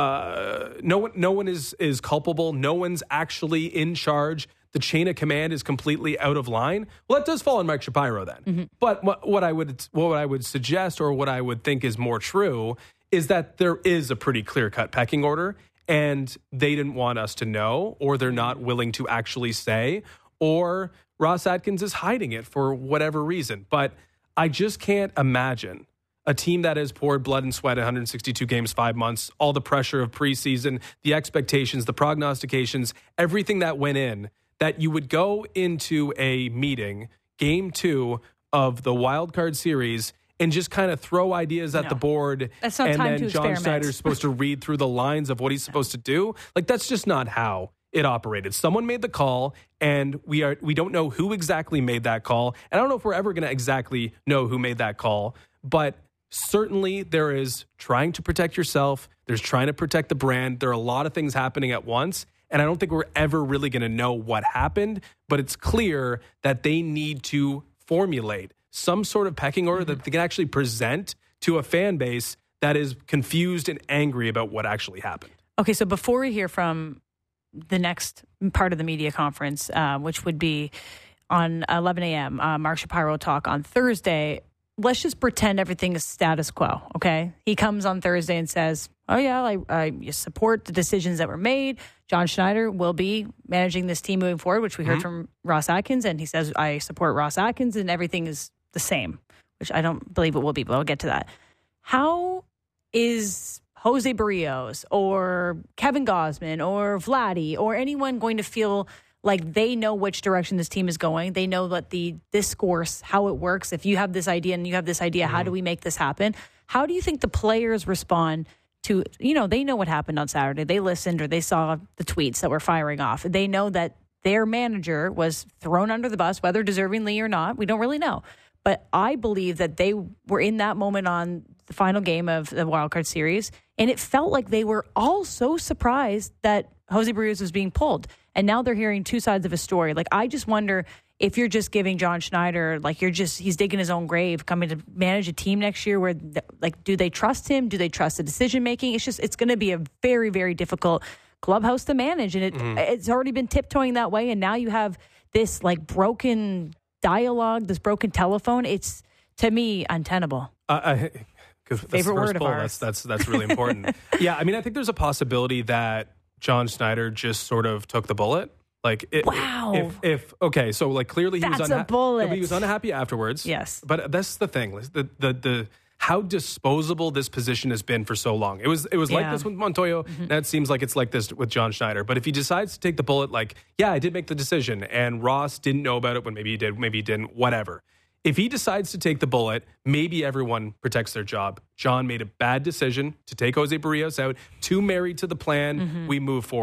Uh, no one, no one is is culpable. No one's actually in charge. The chain of command is completely out of line. Well, that does fall on Mike Shapiro then. Mm-hmm. But what, what I would what I would suggest, or what I would think is more true, is that there is a pretty clear cut pecking order, and they didn't want us to know, or they're not willing to actually say, or Ross Atkins is hiding it for whatever reason. But I just can't imagine a team that has poured blood and sweat, one hundred sixty-two games, five months, all the pressure of preseason, the expectations, the prognostications, everything that went in, that you would go into a meeting, game two of the wild card series, and just kind of throw ideas at no. the board. That's not and time then to John experiment. Schneider's supposed to read through the lines of what he's supposed to do. Like, that's just not how it operated. Someone made the call, and we are we don't know who exactly made that call. And I don't know if we're ever going to exactly know who made that call, but certainly there is trying to protect yourself. There's trying to protect the brand. There are a lot of things happening at once. And I don't think we're ever really going to know what happened. But it's clear that they need to formulate some sort of pecking order mm-hmm. that they can actually present to a fan base that is confused and angry about what actually happened. Okay, so before we hear from the next part of the media conference, uh, which would be on eleven a.m., uh, Mark Shapiro talk on Thursday, let's just pretend everything is status quo, okay? He comes on Thursday and says, oh, yeah, I, I support the decisions that were made. John Schneider will be managing this team moving forward, which we heard mm-hmm. from Ross Atkins. And he says, I support Ross Atkins, and everything is the same, which I don't believe it will be, but I'll get to that. How is Jose Barrios or Kevin Gausman or Vladdy or anyone going to feel like they know which direction this team is going? They know that the discourse, how it works. If you have this idea and you have this idea, mm-hmm. how do we make this happen? How do you think the players respond to, you know, they know what happened on Saturday. They listened or they saw the tweets that were firing off. They know that their manager was thrown under the bus, whether deservingly or not. We don't really know. But I believe that they were in that moment on the final game of the wildcard series, and it felt like they were all so surprised that Jose Barrios was being pulled. And now they're hearing two sides of a story. Like, I just wonder if you're just giving John Schneider, like, you're just, he's digging his own grave coming to manage a team next year where, like, do they trust him? Do they trust the decision making? It's just, it's going to be a very, very difficult clubhouse to manage. And it, mm-hmm. it's already been tiptoeing that way. And now you have this, like, broken dialogue, this broken telephone. It's, to me, untenable. Uh, I, That's favorite word of poll. ours. That's, that's, that's really important. Yeah, I mean, I think there's a possibility that John Schneider just sort of took the bullet. Like, it, wow. If, if okay, so like clearly he that's was unhappy. A bullet. He was unhappy afterwards. Yes, but that's the thing. The the the how disposable this position has been for so long. It was it was yeah. like this with Montoyo. Mm-hmm. Now it seems like it's like this with John Schneider. But if he decides to take the bullet, like, yeah, I did make the decision, and Ross didn't know about it when maybe he did, maybe he didn't, whatever. If he decides to take the bullet, maybe everyone protects their job. John made a bad decision to take Jose Barrios out, too married to the plan. Mm-hmm. We move forward.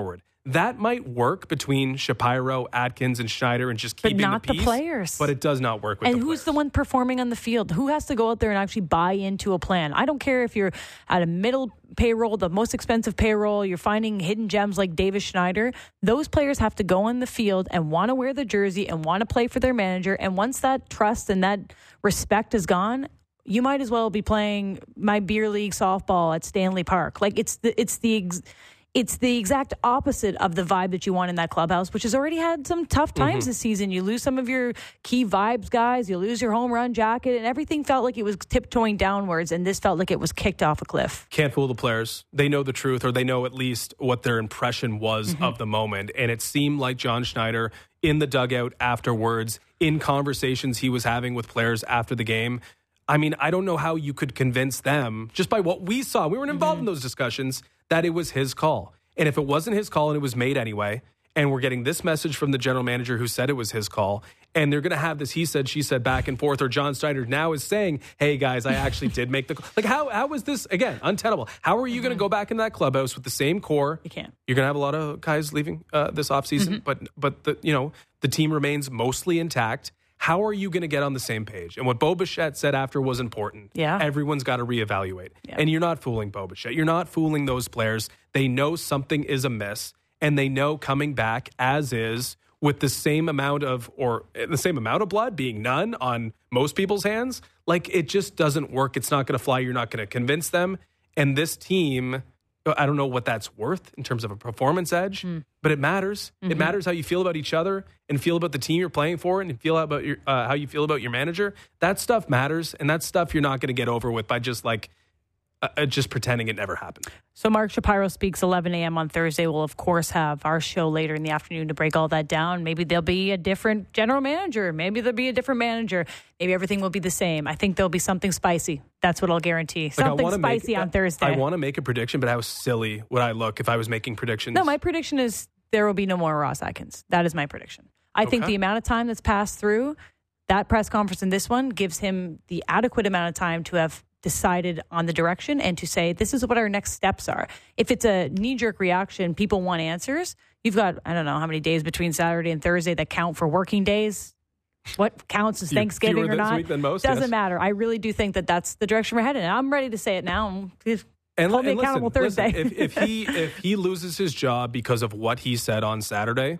that might work between Shapiro, Atkins, and Schneider and just keeping but not the peace. The players. But it does not work with and the who's players. the one performing on the field? Who has to go out there and actually buy into a plan? I don't care if you're at a middle payroll, the most expensive payroll, you're finding hidden gems like Davis Schneider. Those players have to go on the field and want to wear the jersey and want to play for their manager. And once that trust and that respect is gone, you might as well be playing my beer league softball at Stanley Park. Like it's the it's the ex- it's the exact opposite of the vibe that you want in that clubhouse, which has already had some tough times mm-hmm. this season. You lose some of your key vibes guys, you lose your home run jacket, and everything felt like it was tiptoeing downwards, and this felt like it was kicked off a cliff. Can't fool the players. They know the truth, or they know at least what their impression was mm-hmm. of the moment. And it seemed like John Schneider in the dugout afterwards, in conversations he was having with players after the game. I mean, I don't know how you could convince them, just by what we saw, we weren't involved mm-hmm. in those discussions, that it was his call. And if it wasn't his call and it was made anyway, and we're getting this message from the general manager who said it was his call, and they're going to have this he said, she said back and forth, or John Schneider now is saying, hey, guys, I actually did make the call. Like, how, how is this, again, untenable? How are you mm-hmm. going to go back into that clubhouse with the same core? You can't. You're going to have a lot of guys leaving uh, this offseason, mm-hmm. but, but the, you know, the team remains mostly intact. How are you going to get on the same page? And what Bo Bichette said after was important. Yeah. Everyone's got to reevaluate. Yeah. And you're not fooling Bo Bichette. You're not fooling those players. They know something is amiss, and they know coming back as is with the same amount of, or the same amount of blood being none on most people's hands, like it just doesn't work. It's not going to fly. You're not going to convince them. And this team, I don't know what that's worth in terms of a performance edge, mm. but it matters. Mm-hmm. It matters how you feel about each other and feel about the team you're playing for and feel about your, uh, how you feel about your manager. That stuff matters, and that stuff you're not going to get over with by just like uh, just pretending it never happened. So Mark Shapiro speaks eleven a.m. on Thursday. We'll, of course, have our show later in the afternoon to break all that down. Maybe there'll be a different general manager. Maybe there'll be a different manager. Maybe everything will be the same. I think there'll be something spicy. That's what I'll guarantee. Like something spicy make, on Thursday. I want to make a prediction, but how silly would I look if I was making predictions? No, my prediction is there will be no more Ross Atkins. That is my prediction. I okay. think the amount of time that's passed through that press conference and this one gives him the adequate amount of time to have decided on the direction and to say, this is what our next steps are. If it's a knee-jerk reaction, people want answers. You've got, I don't know how many days between Saturday and Thursday that count for working days. What counts as Thanksgiving or not most, doesn't yes. matter. I really do think that that's the direction we're headed. And I'm ready to say it now. Please and, hold me and accountable listen, Thursday. Listen, if, if he if he loses his job because of what he said on Saturday,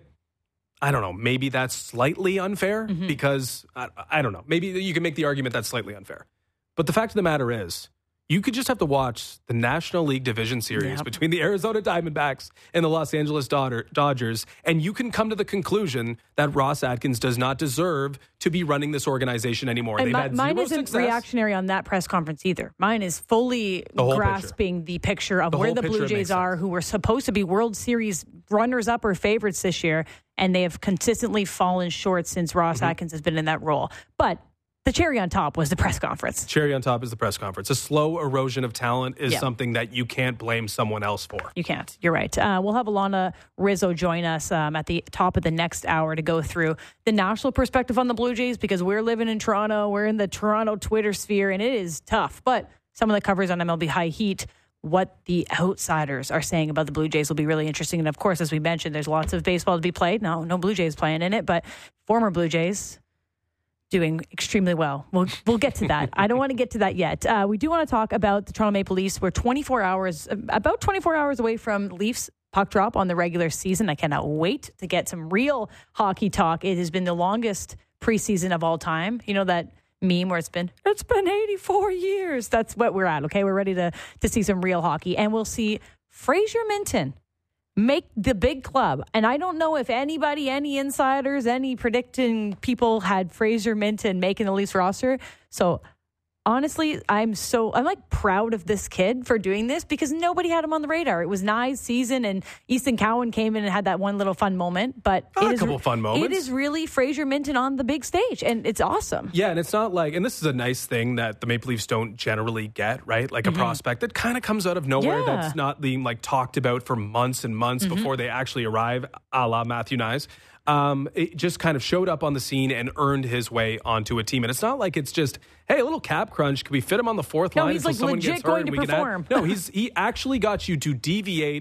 I don't know. Maybe that's slightly unfair mm-hmm. because I, I don't know. Maybe you can make the argument that's slightly unfair. But the fact of the matter is, you could just have to watch the National League Division Series yep. between the Arizona Diamondbacks and the Los Angeles Dodgers, and you can come to the conclusion that Ross Atkins does not deserve to be running this organization anymore. And They've my, had mine zero isn't success. reactionary on that press conference either. Mine is fully the grasping picture. the picture of the where the Blue Jays are, sense. who were supposed to be World Series runners-up or favorites this year, and they have consistently fallen short since Ross mm-hmm. Atkins has been in that role. But the cherry on top was the press conference. Cherry on top is the press conference. A slow erosion of talent is yeah. something that you can't blame someone else for. You can't. You're right. Uh, we'll have Alana Rizzo join us um, at the top of the next hour to go through the national perspective on the Blue Jays, because we're living in Toronto. We're in the Toronto Twitter sphere, and it is tough. But someone that covers on M L B High Heat, what the outsiders are saying about the Blue Jays will be really interesting. And, of course, as we mentioned, there's lots of baseball to be played. No, no Blue Jays playing in it, but former Blue Jays doing extremely well. We'll we'll get to that. I don't want to get to that yet. Uh, we do want to talk about the Toronto Maple Leafs. We're twenty-four hours, about twenty-four hours away from Leafs puck drop on the regular season. I cannot wait to get some real hockey talk. It has been the longest preseason of all time. You know that meme where it's been, it's been eighty-four years. That's what we're at. Okay, we're ready to to see some real hockey, and we'll see Fraser Minten make the big club. And I don't know if anybody, any insiders, any predicting people had Fraser Minten making the Leafs roster. So honestly, I'm so, I'm like proud of this kid for doing this, because nobody had him on the radar. It was Nye's season, and Easton Cowan came in and had that one little fun moment. But oh, it a is, couple fun moments. It is really Fraser Minten on the big stage, and it's awesome. Yeah, and it's not like, and this is a nice thing that the Maple Leafs don't generally get, right? Like mm-hmm. a prospect that kind of comes out of nowhere yeah. that's not being like talked about for months and months mm-hmm. before they actually arrive, a la Matthew Nyes. Um, it just kind of showed up on the scene and earned his way onto a team. And it's not like it's just, hey, a little cap crunch. Could we fit him on the fourth no, line he's until like someone legit gets hurt? going to and we perform. Can add? No, he's he actually got you to deviate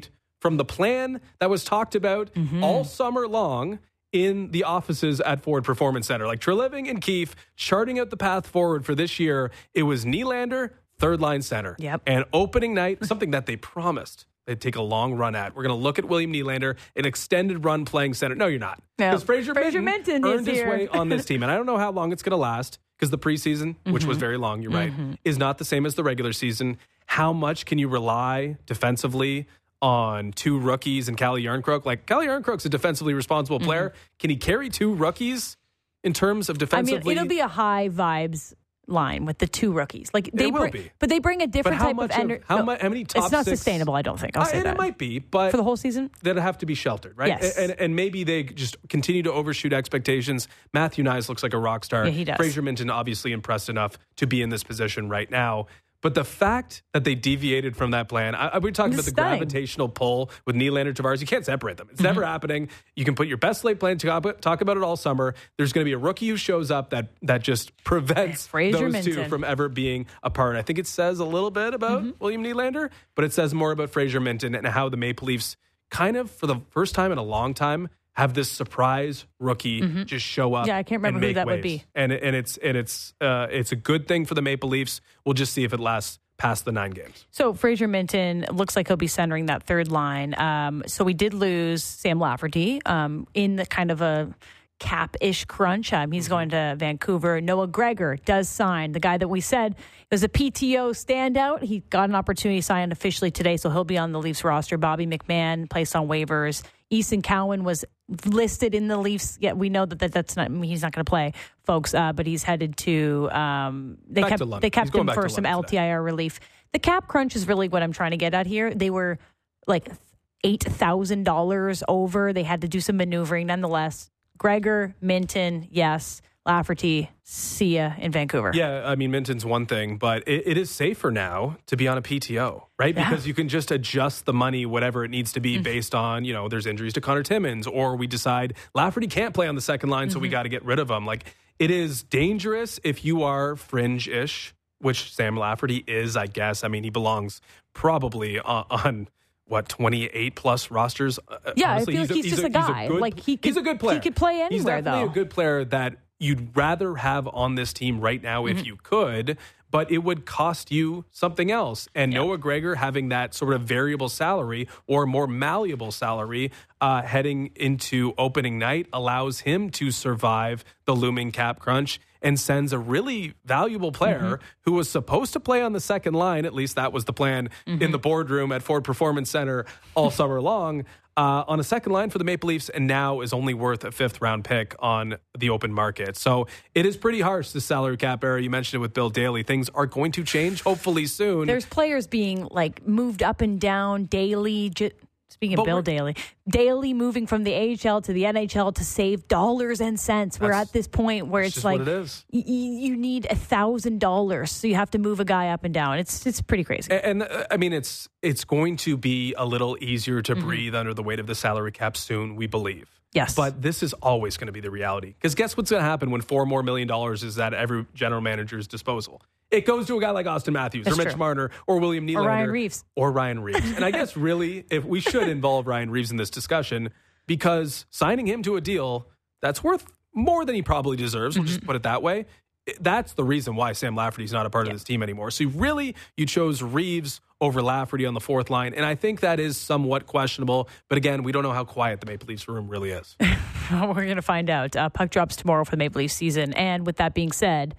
from the plan that was talked about mm-hmm. all summer long in the offices at Ford Performance Center. Like Treliving and Keefe charting out the path forward for this year. It was Nylander, third line center. Yep. And opening night, something that they promised they'd take a long run at. We're going to look at William Nylander, an extended run playing center. No, you're not. Because no. Fraser, Fraser Minten, Minten earned his here. way on this team. And I don't know how long it's going to last because the preseason, mm-hmm. which was very long, you're right, mm-hmm. is not the same as the regular season. How much can you rely defensively on two rookies and Calle Järnkrok? Like, Calle Järnkrok's a defensively responsible player. Mm-hmm. Can he carry two rookies in terms of defensively? I mean, it'll be a high vibes line with the two rookies. Like they it will bring, be. But they bring a different type of energy. How, no, mu- how many top It's not six, sustainable, I don't think. I'll uh, say and that. it might be, but for the whole season? That'll have to be sheltered, right? Yes. And, and maybe they just continue to overshoot expectations. Matthew Nyes looks like a rock star. Yeah, he does. Fraser Minten obviously impressed enough to be in this position right now. But the fact that they deviated from that plan, I, I, we're talking It's about the stunning. gravitational pull with Nylander, Tavares. You can't separate them. It's Mm-hmm. never happening. You can put your best late plan, talk, talk about it all summer. There's going to be a rookie who shows up that that just prevents Fraser those Minten. two from ever being apart. I think it says a little bit about Mm-hmm. William Nylander, but it says more about Fraser Minten and how the Maple Leafs kind of, for the first time in a long time, have this surprise rookie mm-hmm. just show up. Yeah, I can't remember and who make that waves. would be. And and it's and it's uh, it's a good thing for the Maple Leafs. We'll just see if it lasts past the nine games. So Fraser Minten looks like he'll be centering that third line. Um, so we did lose Sam Lafferty um, in the kind of a cap-ish crunch. Um, he's going to Vancouver. Noah Gregor does sign. The guy that we said was a P T O standout. He got an opportunity to sign officially today, so he'll be on the Leafs roster. Bobby McMahon placed on waivers. Easton Cowan was listed in the Leafs. Yeah, we know that, that that's not. I mean, he's not going to play, folks. Uh, but he's headed to. Um, they Back kept to London. they kept He's going him back for to some London L T I R relief. The cap crunch is really what I'm trying to get at here. They were like eight thousand dollars over. They had to do some maneuvering, nonetheless. Gregor, Minten, yes. Lafferty, see ya in Vancouver. Yeah, I mean, Minton's one thing, but it, it is safer now to be on a P T O, right? Yeah. Because you can just adjust the money, whatever it needs to be, mm-hmm. based on, you know, there's injuries to Connor Timmins, or we decide Lafferty can't play on the second line, mm-hmm. so we got to get rid of him. Like, it is dangerous if you are fringe-ish, which Sam Lafferty is, I guess. I mean, he belongs probably on, on what, twenty-eight plus rosters? Yeah, Honestly, I feel like he's, he's just a, a guy. A good, like he could, he's a good player. He could play anywhere, he's definitely though. a good player that you'd rather have on this team right now if mm-hmm. you could, but it would cost you something else. And yeah. Noah Gregor having that sort of variable salary or more malleable salary uh, heading into opening night allows him to survive the looming cap crunch and sends a really valuable player mm-hmm. who was supposed to play on the second line, at least that was the plan mm-hmm. in the boardroom at Ford Performance Center all summer long, uh, on a second line for the Maple Leafs, and now is only worth a fifth round pick on the open market. So it is pretty harsh, the salary cap era. You mentioned it with Bill Daly. Things are going to change, hopefully soon. There's players being like moved up and down daily. J- Speaking of but Bill Daly, Daly moving from the A H L to the N H L to save dollars and cents. We're at this point where it's like it is. y- you need a thousand dollars, so you have to move a guy up and down. It's it's pretty crazy. And, and uh, I mean, it's it's going to be a little easier to mm-hmm. breathe under the weight of the salary cap soon, we believe. Yes. But this is always going to be the reality. Because guess what's going to happen when four more million dollars is at every general manager's disposal? It goes to a guy like Austin Matthews That's or Mitch true. Marner or William Nylander. Or Ryan Reeves. Or Ryan Reeves. And I guess really, if we should involve Ryan Reeves in this discussion, because signing him to a deal that's worth more than he probably deserves, we'll mm-hmm. just put it that way, that's the reason why Sam Lafferty's not a part yeah. of this team anymore. So really, you chose Reeves over Lafferty on the fourth line, and I think that is somewhat questionable. But again, we don't know how quiet the Maple Leafs room really is. We're going to find out. Uh, puck drops tomorrow for the Maple Leafs season. And with that being said,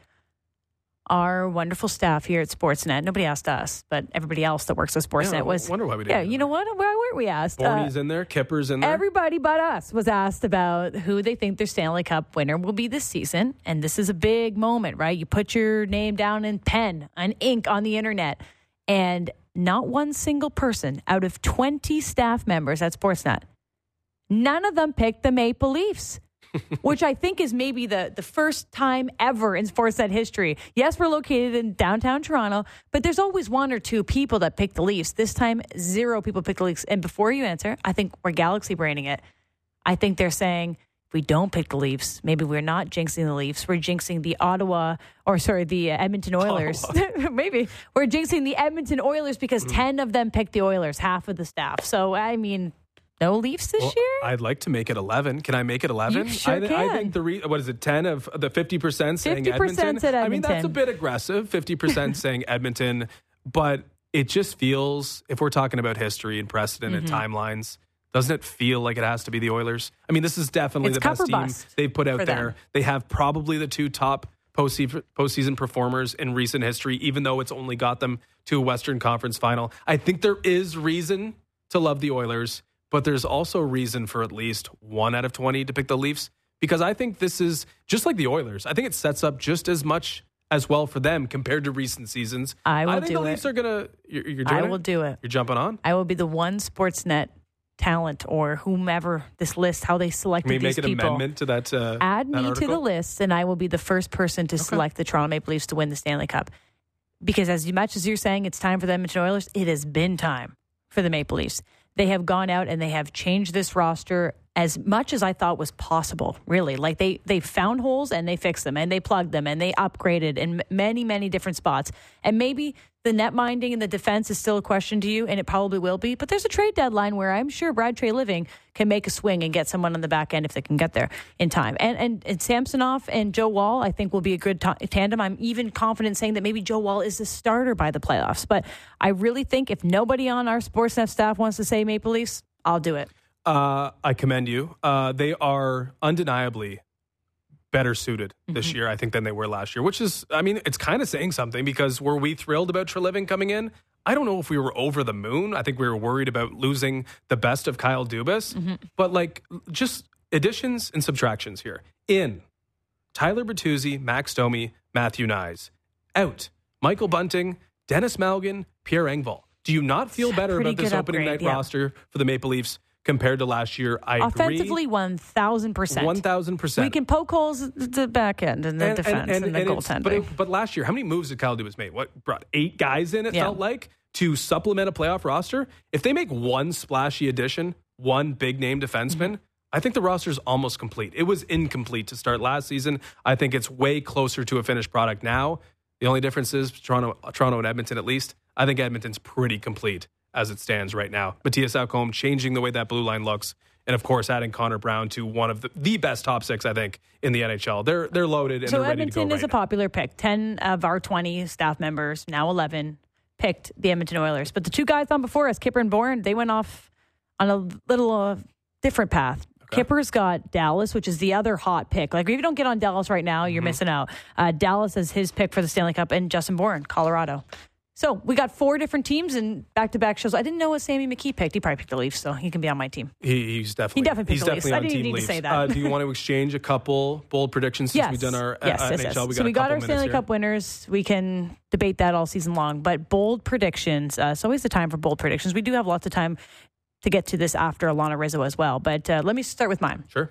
our wonderful staff here at Sportsnet, nobody asked us, but everybody else that works at Sportsnet yeah, was. I wonder why we didn't. Yeah, you know what? Why weren't we asked? Borny's uh, in there, Kipper's in there. Everybody but us was asked about who they think their Stanley Cup winner will be this season. And this is a big moment, right? You put your name down in pen, in ink on the internet, and not one single person out of twenty staff members at Sportsnet, none of them picked the Maple Leafs. Which I think is maybe the, the first time ever in Sportsnet history. Yes, we're located in downtown Toronto, but there's always one or two people that pick the Leafs. This time, zero people pick the Leafs. And before you answer, I think we're galaxy braining it. I think they're saying, we don't pick the Leafs, maybe we're not jinxing the Leafs. We're jinxing the Ottawa, or sorry, the uh, Edmonton Oilers. Maybe we're jinxing the Edmonton Oilers because mm. ten of them picked the Oilers, half of the staff. So, I mean, no Leafs this well, year? I'd like to make it eleven. Can I make it eleven? You sure I, th- can. I think the, re- what is it, ten of the fifty percent saying fifty percent Edmonton? said Edmonton. I mean, that's a bit aggressive, fifty percent saying Edmonton. But it just feels, if we're talking about history and precedent mm-hmm. and timelines, doesn't it feel like it has to be the Oilers? I mean, this is definitely it's the best team they've put out there. Them. They have probably the two top postseason, postseason performers in recent history, even though it's only got them to a Western Conference final. I think there is reason to love the Oilers, but there's also reason for at least one out of twenty to pick the Leafs, because I think this is, just like the Oilers, I think it sets up just as much as well for them compared to recent seasons. I will I think do the it. Leafs are going to, you're, you're doing I it? will do it. You're jumping on? I will be the one Sportsnet talent or whomever this list, how they selected Can we these make an people. amendment to that uh, Add that me article? to the list, and I will be the first person to okay. select the Toronto Maple Leafs to win the Stanley Cup. Because as much as you're saying it's time for the Edmonton Oilers, it has been time for the Maple Leafs. They have gone out and they have changed this roster as much as I thought was possible, really. Like they they found holes and they fixed them and they plugged them and they upgraded in many, many different spots. And maybe the net minding and the defense is still a question to you, and it probably will be. But there's a trade deadline where I'm sure Brad Treliving can make a swing and get someone on the back end if they can get there in time. And and, and Samsonov and Joe Woll, I think, will be a good t- tandem. I'm even confident saying that maybe Joe Woll is the starter by the playoffs. But I really think if nobody on our Sportsnet staff wants to say Maple Leafs, I'll do it. Uh, I commend you. Uh, they are undeniably better suited mm-hmm. this year, I think, than they were last year, which is, I mean, it's kind of saying something, because were we thrilled about Treliving coming in? I don't know if we were over the moon. I think we were worried about losing the best of Kyle Dubas. Mm-hmm. But, like, just additions and subtractions here. In, Tyler Bertuzzi, Max Domi, Matthew Knies. Out, Michael Bunting, Dennis Malgin, Pierre Engvall. Do you not feel better about this opening upgrade, night yeah. roster for the Maple Leafs compared to last year? I Offensively, agree. one thousand percent. one thousand percent. We can poke holes at the back end and the and, defense and, and, and, and the goaltending. But, it, but last year, how many moves did Kyle Dubas make? What, brought eight guys in, it yeah. felt like, to supplement a playoff roster? If they make one splashy addition, one big-name defenseman, mm-hmm. I think the roster's almost complete. It was incomplete to start last season. I think it's way closer to a finished product now. The only difference is Toronto, Toronto and Edmonton, at least. I think Edmonton's pretty complete as it stands right now. Matthias Ekholm changing the way that blue line looks, and of course adding Connor Brown to one of the, the best top six, I think, in the N H L. They're they're loaded and so they're ready Edmonton to go. is right a popular pick. Ten of our twenty staff members, now eleven, picked the Edmonton Oilers. But the two guys on before us, Kipper and Bourne, they went off on a little uh, different path. Okay. Kipper's got Dallas, which is the other hot pick. Like, if you don't get on Dallas right now, you're mm-hmm. missing out. Uh, Dallas is his pick for the Stanley Cup, and Justin Bourne, Colorado. So we got four different teams and back-to-back shows. I didn't know what Sammy McKee picked. He probably picked the Leafs, so he can be on my team. He, he's definitely he definitely picked he's the definitely Leafs. on I didn't team even need Leafs. to say that. Uh, do you want to exchange a couple bold predictions since yes. we've done our yes, uh, yes, N H L? Yes. We got so we a got our Stanley here. Cup winners. We can debate that all season long. But bold predictions. Uh, it's always the time for bold predictions. We do have lots of time to get to this after Alana Rizzo as well. But uh, let me start with mine. Sure.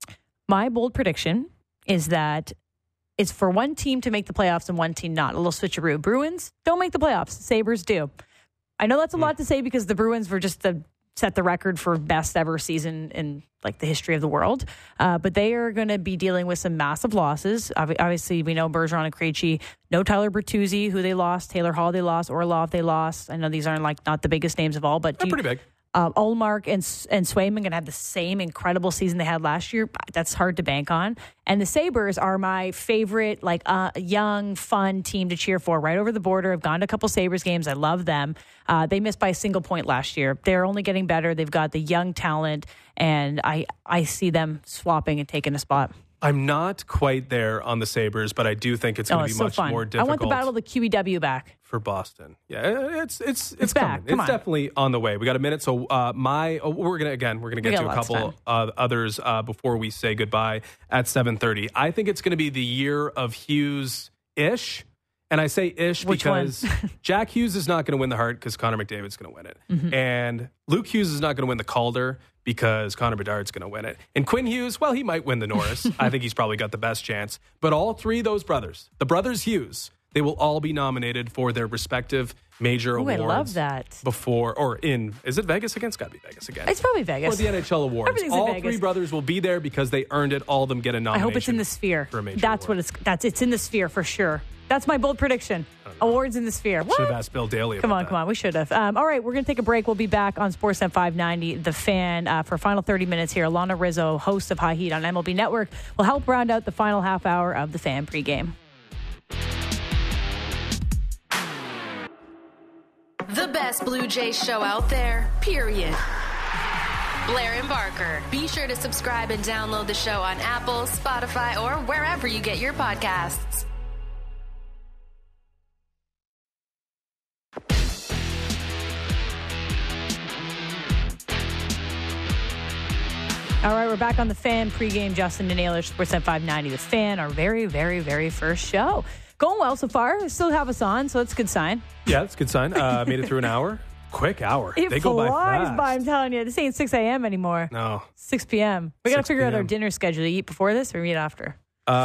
My bold prediction is that it's for one team to make the playoffs and one team not. A little switcheroo. Bruins don't make the playoffs. Sabres do. I know that's a mm. lot to say because the Bruins were just the set the record for best ever season in like the history of the world. Uh, but they are going to be dealing with some massive losses. Obviously, we know Bergeron and Krejci. No Tyler Bertuzzi, who they lost. Taylor Hall they lost. Orlov they lost. I know these aren't like not the biggest names of all, but they're pretty big. Uh, Ullmark and and Swayman going to have the same incredible season they had last year. That's hard to bank on. And the Sabres are my favorite, like uh, young, fun team to cheer for. Right over the border. I've gone to a couple Sabres games. I love them. Uh, they missed by a single point last year. They're only getting better. They've got the young talent, and I I see them swapping and taking a spot. I'm not quite there on the Sabres, but I do think it's going to oh, be so much fun. more difficult. I want the Battle of the Q E W back. For Boston. Yeah, it's it's it's, it's back. coming. Come it's on. definitely on the way. We got a minute, so uh, my oh, we're gonna again we're gonna get we to a couple uh, others uh, before we say goodbye at seven thirty. I think it's going to be the year of Hughes ish, and I say ish Which because Jack Hughes is not going to win the Hart because Connor McDavid's going to win it, mm-hmm. and Luke Hughes is not going to win the Calder because Connor Bedard's going to win it, and Quinn Hughes, well, he might win the Norris. I think he's probably got the best chance. But all three of those brothers, the brothers Hughes. they will all be nominated for their respective major Ooh, awards. I love that. Before or in, is it Vegas again? It's got to be Vegas again. It's probably Vegas. For the N H L awards. Everything's in All Vegas. three brothers will be there because they earned it. All of them get a I nomination. hope it's in the Sphere. For a major That's award. what it's. That's it's in the Sphere for sure. That's my bold prediction. Awards in the Sphere. What? Should have asked Bill Daly. Come about on, that. come on. We should have. Um, all right, we're going to take a break. We'll be back on Sportsnet five ninety, The Fan, uh, for a final thirty minutes here. Alana Rizzo, host of High Heat on M L B Network, will help round out the final half hour of The Fan pregame. The best Blue Jays show out there, period. Blair and Barker. Be sure to subscribe and download the show on Apple, Spotify, or wherever you get your podcasts. All right, we're back on The Fan pregame. Justin and Naylor, Sportsnet five ninety, The Fan, our very, very, very first show. Going well so far. Still have us on, so that's a good sign. Yeah, that's a good sign. Uh, made it through an hour. Quick hour. It they flies go by fast. by, I'm telling you. This ain't six a.m. anymore. No. six p.m. We got to six figure out our p.m. dinner schedule. You eat before this or eat after?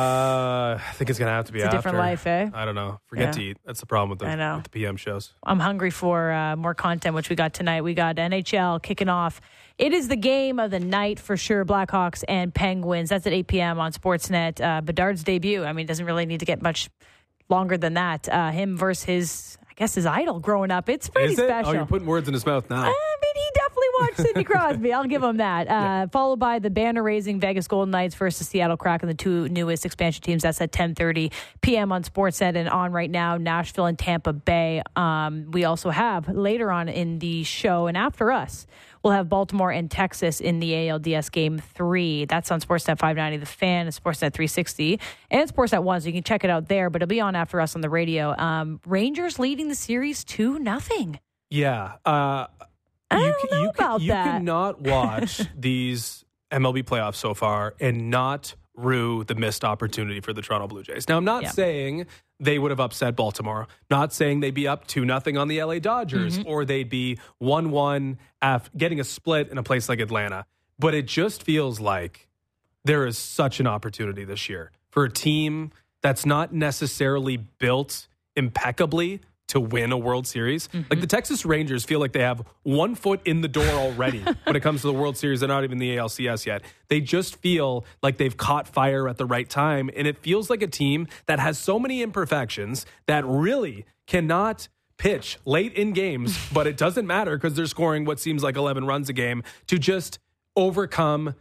Uh, I think it's going to have to be It's a after. different life, eh? I don't know. Forget Yeah. to eat. That's the problem with the, I know. with the P M shows. I'm hungry for uh, more content, which we got tonight. We got N H L kicking off. It is the game of the night for sure. Blackhawks and Penguins. That's at eight p.m. on Sportsnet. Uh, Bedard's debut. I mean, it doesn't really need to get much longer than that. Uh, him versus his, I guess, his idol growing up. It's pretty Is it? special. Oh, you're putting words in his mouth now. I mean, he definitely watched Sidney Crosby. I'll give him that. Uh, yeah. Followed by the banner-raising Vegas Golden Knights versus Seattle Kraken, the two newest expansion teams. That's at ten thirty p.m. on Sportsnet, and on right now, Nashville and Tampa Bay. Um, we also have, later on in the show and after us, we'll have Baltimore and Texas in the A L D S Game three. That's on Sportsnet five ninety, The Fan, and Sportsnet three sixty, and Sportsnet one, so you can check it out there, but it'll be on after us on the radio. Um, Rangers leading the series two nothing. Yeah. Uh, I you, don't know you, about you that. cannot watch these M L B playoffs so far and not rue the missed opportunity for the Toronto Blue Jays. Now, I'm not Yeah. saying they would have upset Baltimore, not saying they'd be up two nothing on the L A Dodgers, Mm-hmm. or they'd be one one after getting a split in a place like Atlanta. But it just feels like there is such an opportunity this year for a team that's not necessarily built impeccably to win a World Series. Mm-hmm. Like the Texas Rangers feel like they have one foot in the door already when it comes to the World Series. They're not even the A L C S yet. They just feel like they've caught fire at the right time. And it feels like a team that has so many imperfections that really cannot pitch late in games, but it doesn't matter because they're scoring what seems like eleven runs a game to just overcome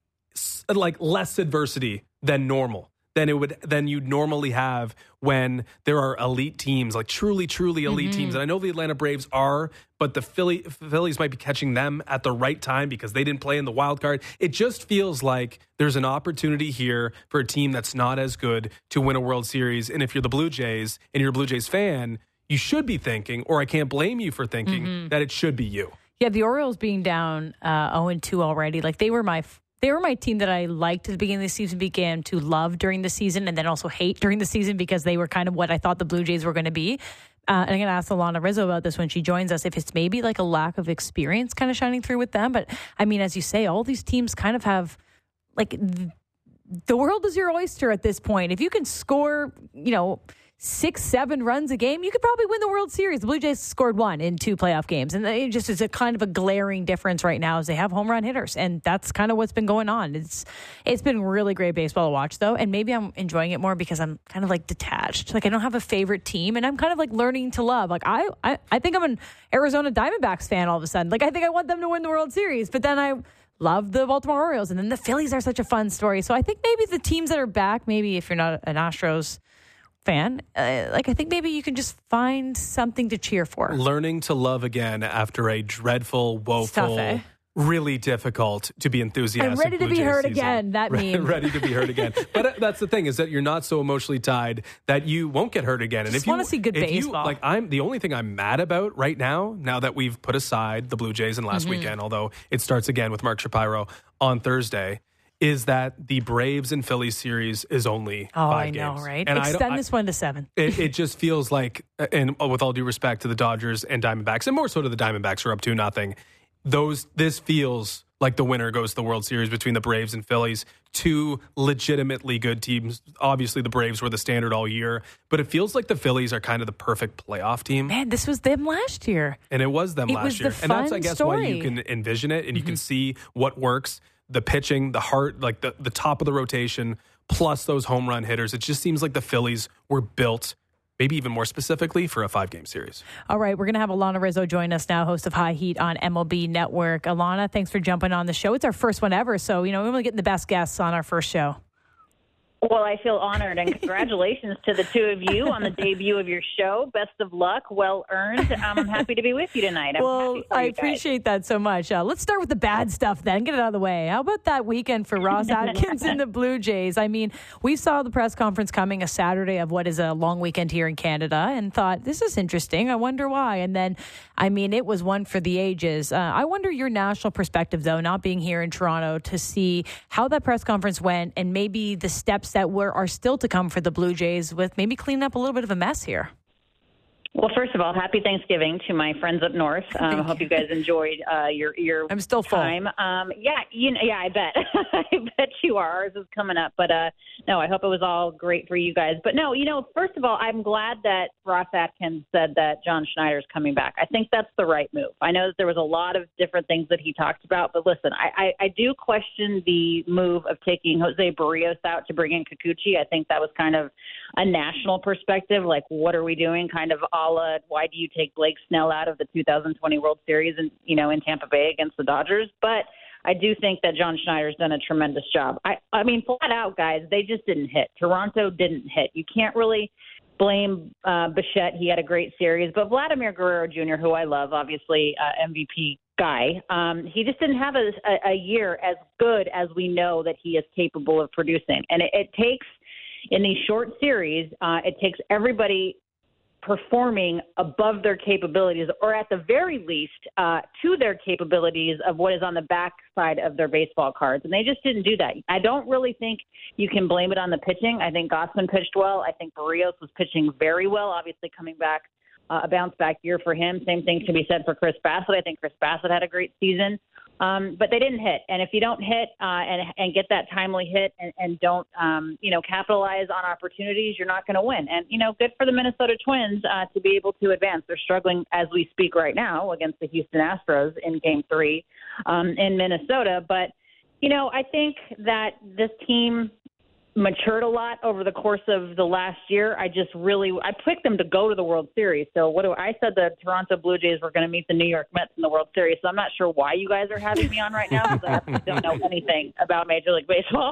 like less adversity than normal. Than it would than you'd normally have when there are elite teams, like truly, truly elite Mm-hmm. teams. And I know the Atlanta Braves are, but the Philly Phillies might be catching them at the right time because they didn't play in the wild card. It just feels like there's an opportunity here for a team that's not as good to win a World Series. And if you're the Blue Jays and you're a Blue Jays fan, you should be thinking, or I can't blame you for thinking, Mm-hmm. that it should be you. Yeah, the Orioles being down uh, oh and two already, like they were my they were my team that I liked at the beginning of the season, began to love during the season, and then also hate during the season because they were kind of what I thought the Blue Jays were going to be. Uh, and I'm going to ask Alana Rizzo about this when she joins us, if it's maybe like a lack of experience kind of shining through with them. But I mean, as you say, all these teams kind of have like th- the world is your oyster at this point. If you can score, you know, six, seven runs a game, you could probably win the World Series. The Blue Jays scored one in two playoff games. And it just is a kind of a glaring difference right now as they have home run hitters. And that's kind of what's been going on. It's It's been really great baseball to watch, though. And maybe I'm enjoying it more because I'm kind of like detached. Like I don't have a favorite team. And I'm kind of like learning to love. Like I, I, I think I'm an Arizona Diamondbacks fan all of a sudden. Like I think I want them to win the World Series. But then I love the Baltimore Orioles. And then the Phillies are such a fun story. So I think maybe the teams that are back, maybe if you're not an Astros fan, uh, like I think maybe you can just find something to cheer for. Learning to love again after a dreadful, woeful, tough, eh? really difficult to be enthusiastic. I'm ready to Blue be Jays heard season. again. That Re- meme. ready to be heard again. But that's the thing, is that you're not so emotionally tied that you won't get hurt again. And Just if you wanna see good if you- baseball. like I'm the only thing I'm mad about right now, now that we've put aside the Blue Jays and last Mm-hmm. weekend, although it starts again with Mark Shapiro on Thursday, is that the Braves and Phillies series is only Oh, five I know, games. right? And I don't- Extend I- this one to seven. it, it just feels like, and with all due respect to the Dodgers and Diamondbacks, and more so to the Diamondbacks who are up to nothing, those this feels like the winner goes to the World Series between the Braves and Phillies. Two legitimately good teams. Obviously, the Braves were the standard all year, but it feels like the Phillies are kind of the perfect playoff team. Man, this was them last year. And it was them it last was year. The and that's, fun I guess, story. why you can envision it and you mm-hmm. can see what works. The pitching, the heart, like the, the top of the rotation, plus those home run hitters. It just seems like the Phillies were built, maybe even more specifically, for a five-game series. All right, we're going to have Alana Rizzo join us now, host of High Heat on M L B Network. Alana, thanks for jumping on the show. It's our first one ever, so, you know, we're really getting the best guests on our first show. Well, I feel honored, and congratulations to the two of you on the debut of your show. Best of luck, well earned. Um, I'm happy to be with you tonight. I'm well, I you appreciate that so much. Uh, let's start with the bad stuff then. Get it out of the way. How about that weekend for Ross Atkins and the Blue Jays? I mean, we saw the press conference coming a Saturday of what is a long weekend here in Canada and thought, this is interesting. I wonder why. And then, I mean, it was one for the ages. Uh, I wonder your national perspective, though, not being here in Toronto, to see how that press conference went and maybe the steps that were are still to come for the Blue Jays with maybe cleaning up a little bit of a mess here. Well, first of all, happy Thanksgiving to my friends up north. I um, hope you guys enjoyed uh, your your I'm still full. time. Um, yeah, you know, yeah, I bet. I bet you are. Ours is coming up. But, uh, no, I hope it was all great for you guys. But, no, you know, first of all, I'm glad that Ross Atkins said that John Schneider's coming back. I think that's the right move. I know that there was a lot of different things that he talked about. But, listen, I, I, I do question the move of taking Jose Barrios out to bring in Kikuchi. I think that was kind of a national perspective. Like, what are we doing? Kind of a la, why do you take Blake Snell out of the two thousand twenty World Series and, you know, in Tampa Bay against the Dodgers? But I do think that John Schneider's done a tremendous job. I, I mean, flat out, guys, they just didn't hit. Toronto didn't hit. You can't really blame uh, Bichette. He had a great series. But Vladimir Guerrero Junior, who I love, obviously uh, M V P guy, um, he just didn't have a, a, a year as good as we know that he is capable of producing. And it, it takes, in these short series, uh, it takes everybody performing above their capabilities, or at the very least uh, to their capabilities of what is on the back side of their baseball cards. And they just didn't do that. I don't really think you can blame it on the pitching. I think Gausman pitched well. I think Barrios was pitching very well, obviously coming back, uh, a bounce back year for him. Same thing can be said for Chris Bassett. I think Chris Bassett had a great season. Um, but they didn't hit. And if you don't hit uh, and, and get that timely hit and, and don't, um, you know, capitalize on opportunities, you're not going to win. And, you know, good for the Minnesota Twins uh, to be able to advance. They're struggling as we speak right now against the Houston Astros in game three um, in Minnesota. But, you know, I think that this team matured a lot over the course of the last year. I just really, I picked them to go to the World Series. So what do I said the Toronto Blue Jays were going to meet the New York Mets in the World Series. So I'm not sure why you guys are having me on right now, because I don't know anything about Major League Baseball.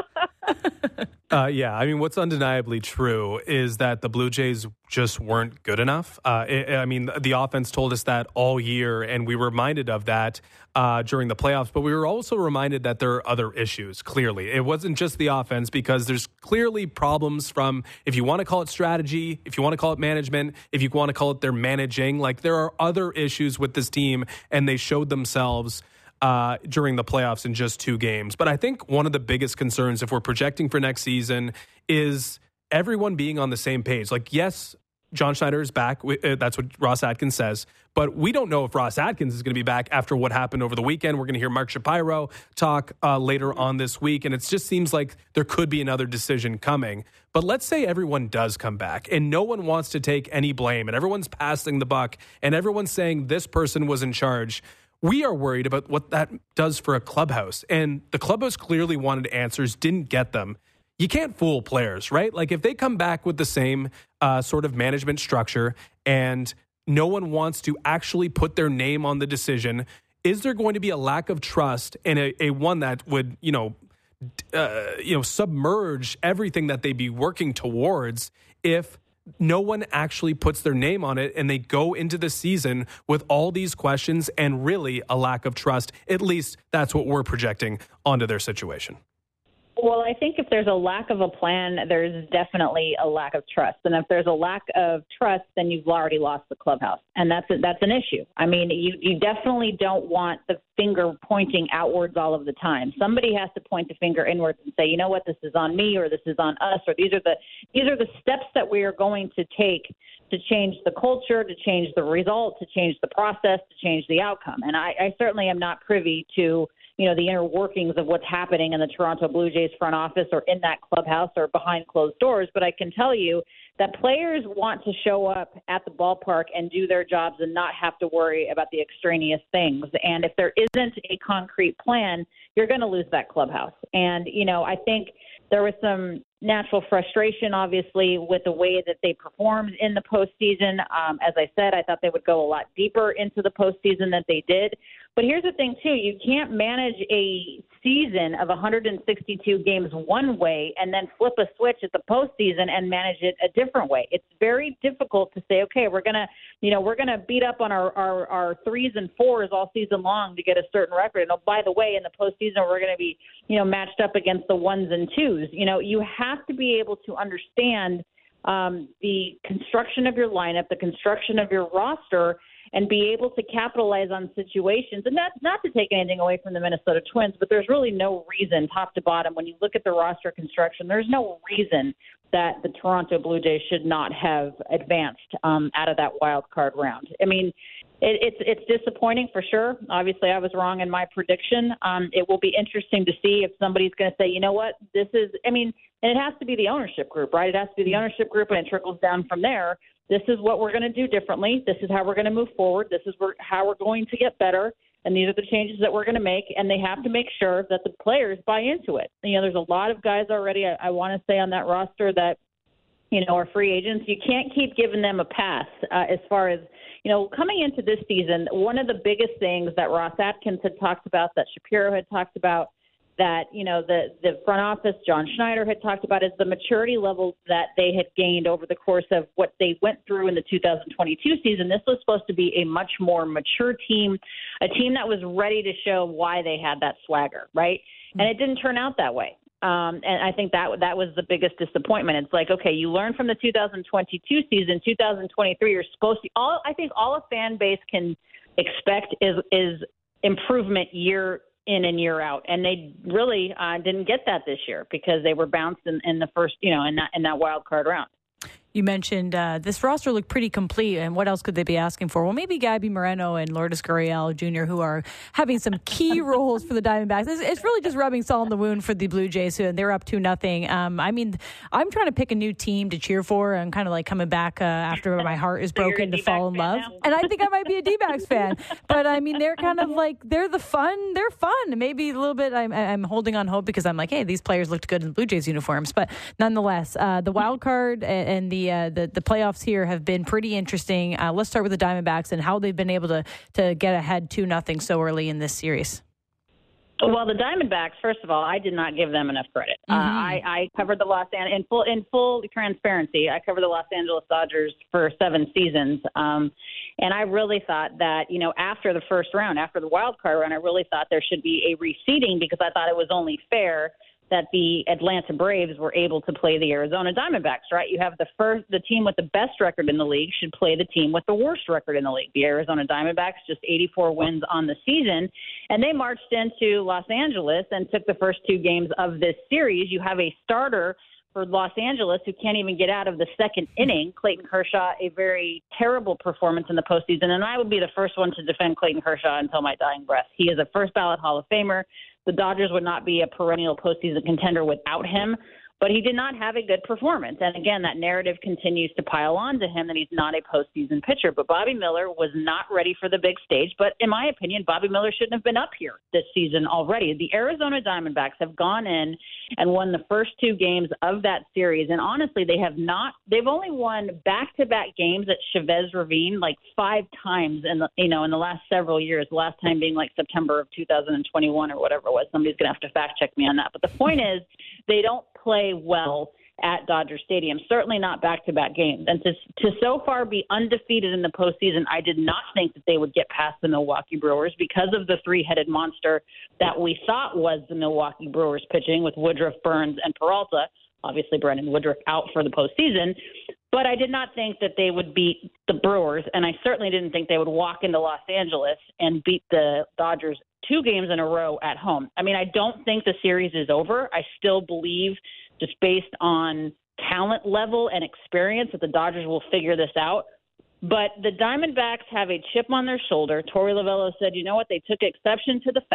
uh, yeah, I mean, what's undeniably true is that the Blue Jays just weren't good enough. Uh, it, I mean, the offense told us that all year, and we were reminded of that uh, during the playoffs. But we were also reminded that there are other issues, clearly. It wasn't just the offense, because there's clearly problems from, if you want to call it strategy, if you want to call it management, if you want to call it their managing, like there are other issues with this team, and they showed themselves uh, during the playoffs in just two games. But I think one of the biggest concerns, if we're projecting for next season, is everyone being on the same page. Like, yes, John Schneider is back. That's what Ross Atkins says. But we don't know if Ross Atkins is going to be back after what happened over the weekend. We're going to hear Mark Shapiro talk uh, later on this week. And it just seems like there could be another decision coming. But let's say everyone does come back and no one wants to take any blame and everyone's passing the buck and everyone's saying this person was in charge. We are worried about what that does for a clubhouse. And the clubhouse clearly wanted answers, didn't get them. You can't fool players, right? Like if they come back with the same uh, sort of management structure and no one wants to actually put their name on the decision, is there going to be a lack of trust and a, a one that would, you know, uh, you know, submerge everything that they'd be working towards if no one actually puts their name on it and they go into the season with all these questions and really a lack of trust? At least that's what we're projecting onto their situation. Well, I think if there's a lack of a plan, there's definitely a lack of trust. And if there's a lack of trust, then you've already lost the clubhouse. And that's a, that's an issue. I mean, you, you definitely don't want the finger pointing outwards all of the time. Somebody has to point the finger inwards and say, you know what, this is on me, or this is on us, or these are the these are the steps that we are going to take to change the culture, to change the result, to change the process, to change the outcome. And I, I certainly am not privy to you know, the inner workings of what's happening in the Toronto Blue Jays front office or in that clubhouse or behind closed doors. But I can tell you that players want to show up at the ballpark and do their jobs and not have to worry about the extraneous things. And if there isn't a concrete plan, you're going to lose that clubhouse. And, you know, I think there was some natural frustration, obviously, with the way that they performed in the postseason. Um, as I said, I thought they would go a lot deeper into the postseason than they did. But here's the thing, too. You can't manage a season of one hundred sixty-two games one way and then flip a switch at the postseason and manage it a different way. It's very difficult to say, okay, we're going to, you know, we're going to beat up on our, our, our threes and fours all season long to get a certain record. And, oh, by the way, in the postseason, we're going to be, you know, matched up against the ones and twos. You know, you have to be able to understand um, the construction of your lineup, the construction of your roster, and be able to capitalize on situations. And that's not to take anything away from the Minnesota Twins, but there's really no reason, top to bottom, when you look at the roster construction, there's no reason that the Toronto Blue Jays should not have advanced um, out of that wild card round. I mean, it, it's it's disappointing for sure. Obviously, I was wrong in my prediction. Um, it will be interesting to see if somebody's going to say, you know what, this is, I mean, and it has to be the ownership group, right? It has to be the ownership group, and it trickles down from there. This is what we're going to do differently. This is how we're going to move forward. This is where, how we're going to get better. And these are the changes that we're going to make. And they have to make sure that the players buy into it. You know, there's a lot of guys already, I, I want to say, on that roster that, you know, are free agents. You can't keep giving them a pass uh, as far as, you know, coming into this season. One of the biggest things that Ross Atkins had talked about, that Shapiro had talked about, that, you know, the, the front office, John Schneider, had talked about, is the maturity level that they had gained over the course of what they went through in the two thousand twenty-two season. This was supposed to be a much more mature team, a team that was ready to show why they had that swagger, right? Mm-hmm. And it didn't turn out that way. Um, and I think that that was the biggest disappointment. It's like, okay, you learned from the two thousand twenty-two season, two thousand twenty-three, you're supposed to, all, I think all a fan base can expect is, is improvement year in and year out. And they really uh, didn't get that this year because they were bounced in, in the first, you know, in that, in that wild card round. You mentioned uh, this roster looked pretty complete, and what else could they be asking for? Well, maybe Gabby Moreno and Lourdes Gurriel Junior, who are having some key roles for the Diamondbacks. It's, it's really just rubbing salt in the wound for the Blue Jays, and they're up two nothing. Um, I mean, I'm trying to pick a new team to cheer for. I'm kind of like coming back uh, after my heart is so broken to fall in love, now? And I think I might be a D-backs fan. But I mean, they're kind of like they're the fun. They're fun. Maybe a little bit. I'm, I'm holding on hope because I'm like, hey, these players looked good in the Blue Jays uniforms. But nonetheless, uh, the wild card and the uh, the the playoffs here have been pretty interesting. Uh, let's start with the Diamondbacks and how they've been able to to get ahead two nothing so early in this series. Well, the Diamondbacks, first of all, I did not give them enough credit. Mm-hmm. Uh, I, I covered the Los An- in full in full transparency. I covered the Los Angeles Dodgers for seven seasons, um, and I really thought that, you know, after the first round, after the wild card round, I really thought there should be a reseeding because I thought it was only fair that the Atlanta Braves were able to play the Arizona Diamondbacks, right? You have the first, the team with the best record in the league should play the team with the worst record in the league. The Arizona Diamondbacks, just eighty-four wins on the season, and they marched into Los Angeles and took the first two games of this series. You have a starter for Los Angeles who can't even get out of the second inning, Clayton Kershaw, a very terrible performance in the postseason, and I would be the first one to defend Clayton Kershaw until my dying breath. He is a first ballot Hall of Famer. The Dodgers would not be a perennial postseason contender without him, but he did not have a good performance. And again, that narrative continues to pile on to him that he's not a postseason pitcher. But Bobby Miller was not ready for the big stage. But in my opinion, Bobby Miller shouldn't have been up here this season already. The Arizona Diamondbacks have gone in and won the first two games of that series. And honestly, they have not, they've only won back-to-back games at Chavez Ravine like five times in the, you know, in the last several years, the last time being like September of two thousand twenty-one or whatever it was. Somebody's going to have to fact check me on that. But the point is, they don't play well at Dodger Stadium, certainly not back-to-back games. And to, to so far be undefeated in the postseason, I did not think that they would get past the Milwaukee Brewers because of the three-headed monster that we thought was the Milwaukee Brewers pitching with Woodruff, Burns, and Peralta. Obviously, Brendan Woodruff out for the postseason. But I did not think that they would beat the Brewers, and I certainly didn't think they would walk into Los Angeles and beat the Dodgers two games in a row at home. I mean, I don't think the series is over. I still believe, just based on talent level and experience, that the Dodgers will figure this out. But the Diamondbacks have a chip on their shoulder. Torey Lovullo said, you know what, they took exception to the fact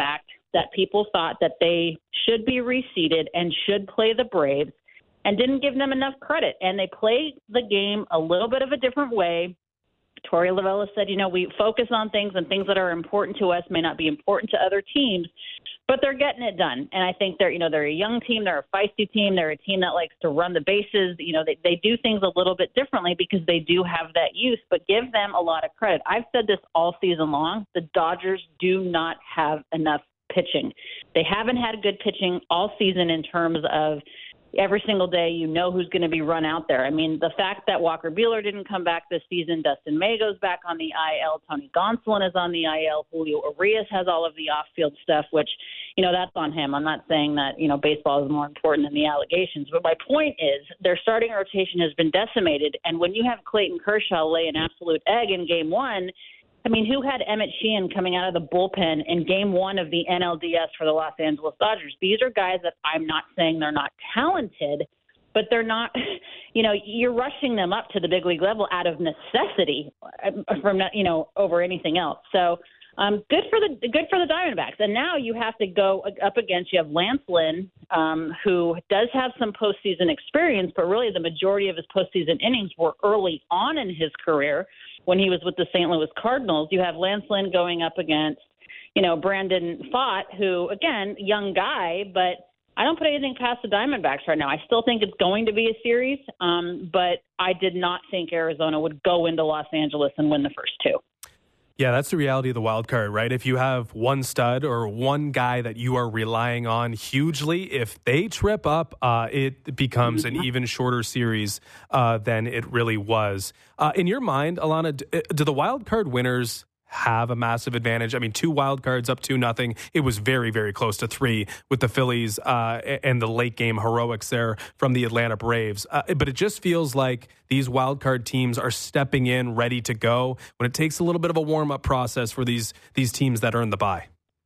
that people thought that they should be reseeded and should play the Braves and didn't give them enough credit. And they played the game a little bit of a different way. Torey Lovullo said, you know, we focus on things, and things that are important to us may not be important to other teams, but they're getting it done. And I think they're, you know, they're a young team. They're a feisty team. They're a team that likes to run the bases. You know, they, they do things a little bit differently because they do have that youth, but give them a lot of credit. I've said this all season long. The Dodgers do not have enough pitching. They haven't had good pitching all season in terms of every single day, you know who's going to be run out there. I mean, the fact that Walker Buehler didn't come back this season, Dustin May goes back on the I L, Tony Gonsolin is on the I L, Julio Urias has all of the off-field stuff, which, you know, that's on him. I'm not saying that, you know, baseball is more important than the allegations, but my point is their starting rotation has been decimated, and when you have Clayton Kershaw lay an absolute egg in game one, I mean, who had Emmett Sheehan coming out of the bullpen in game one of the N L D S for the Los Angeles Dodgers? These are guys that I'm not saying they're not talented, but they're not, you know, you're rushing them up to the big league level out of necessity from, you know, over anything else. So um, good for the good for the Diamondbacks. And now you have to go up against, you have Lance Lynn, um, who does have some postseason experience, but really the majority of his postseason innings were early on in his career when he was with the Saint Louis Cardinals. You have Lance Lynn going up against, you know, Brandon Pfaadt, who, again, young guy, but I don't put anything past the Diamondbacks right now. I still think it's going to be a series, um, but I did not think Arizona would go into Los Angeles and win the first two. Yeah, that's the reality of the wild card, right? If you have one stud or one guy that you are relying on hugely, if they trip up, uh, it becomes an even shorter series uh, than it really was. Uh, in your mind, Alana, do, do the wild card winners have a massive advantage? I mean, two wild cards up two nothing. It was very, very close to three with the Phillies uh, and the late game heroics there from the Atlanta Braves. Uh, but it just feels like these wild card teams are stepping in, ready to go when it takes a little bit of a warm up process for these these teams that are in the bye.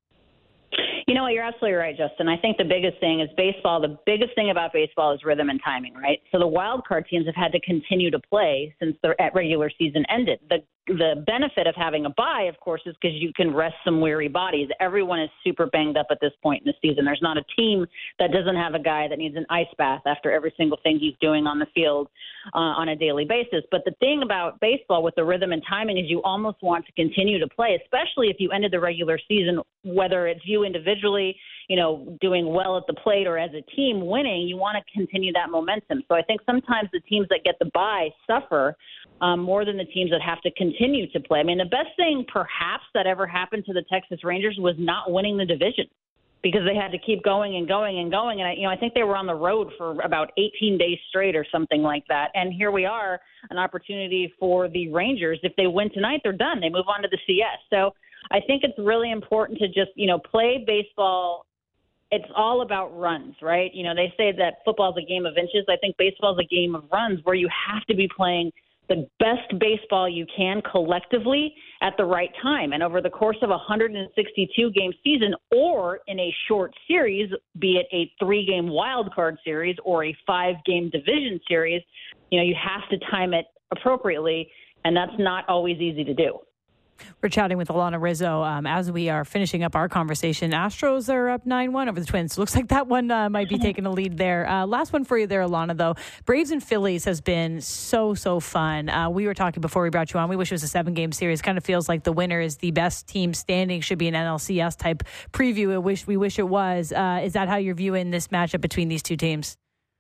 You know what? You're absolutely right, Justin. I think the biggest thing is baseball. The biggest thing about baseball is rhythm and timing, right? So the wild card teams have had to continue to play since the regular season ended. The the benefit of having a bye, of course, is because you can rest some weary bodies. Everyone is super banged up at this point in the season. There's not a team that doesn't have a guy that needs an ice bath after every single thing he's doing on the field uh, on a daily basis. But the thing about baseball with the rhythm and timing is you almost want to continue to play, especially if you ended the regular season, whether it's you individually, you know, doing well at the plate or as a team winning, you want to continue that momentum. So I think sometimes the teams that get the bye suffer um, more than the teams that have to continue to play. I mean, the best thing perhaps that ever happened to the Texas Rangers was not winning the division because they had to keep going and going and going. And, I, you know, I think they were on the road for about eighteen days straight or something like that. And here we are, an opportunity for the Rangers. If they win tonight, they're done. They move on to the C S. So I think it's really important to just, you know, play baseball. It's all about runs, right? You know, they say that football is a game of inches. I think baseball is a game of runs where you have to be playing the best baseball you can collectively at the right time. And over the course of a one hundred sixty-two game season or in a short series, be it a three-game wild card series or a five-game division series, you know, you have to time it appropriately, and that's not always easy to do. We're chatting with Alana Rizzo um, as we are finishing up our conversation. Astros are up nine one over the Twins. Looks like that one uh, might be taking a lead there. Uh, last one for you there, Alana, though. Braves and Phillies has been so, so fun. Uh, we were talking before we brought you on. We wish it was a seven-game series. Kind of feels like the winner is the best team standing. Should be an N L C S type preview. I wish, we wish it was. Uh, is that how you're viewing this matchup between these two teams?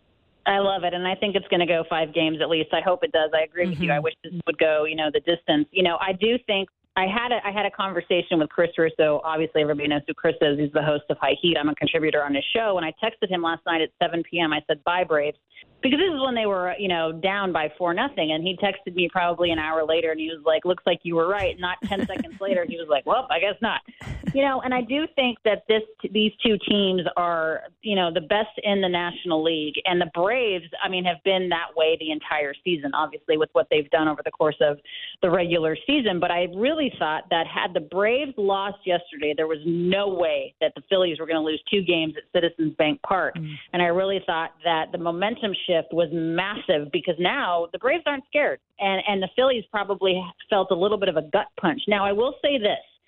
I love it, and I think it's going to go five games at least. I hope it does. I agree mm-hmm. with you. I wish this would go, you know, the distance. You know, I do think I had a, I had a conversation with Chris Russo. Obviously, everybody knows who Chris is. He's the host of High Heat. I'm a contributor on his show. And I texted him last night at seven p.m. I said, bye, Braves. Because this is when they were, you know, down by four nothing. And he texted me probably an hour later, and he was like, looks like you were right. Not ten seconds later, he was like, well, I guess not. You know, and I do think that this these two teams are, you know, the best in the National League. And the Braves, I mean, have been that way the entire season, obviously, with what they've done over the course of the regular season. But I really thought that had the Braves lost yesterday, there was no way that the Phillies were going to lose two games at Citizens Bank Park. Mm. And I really thought that the momentum shift was massive because now the Braves aren't scared. And, and the Phillies probably felt a little bit of a gut punch. Now, I will say this.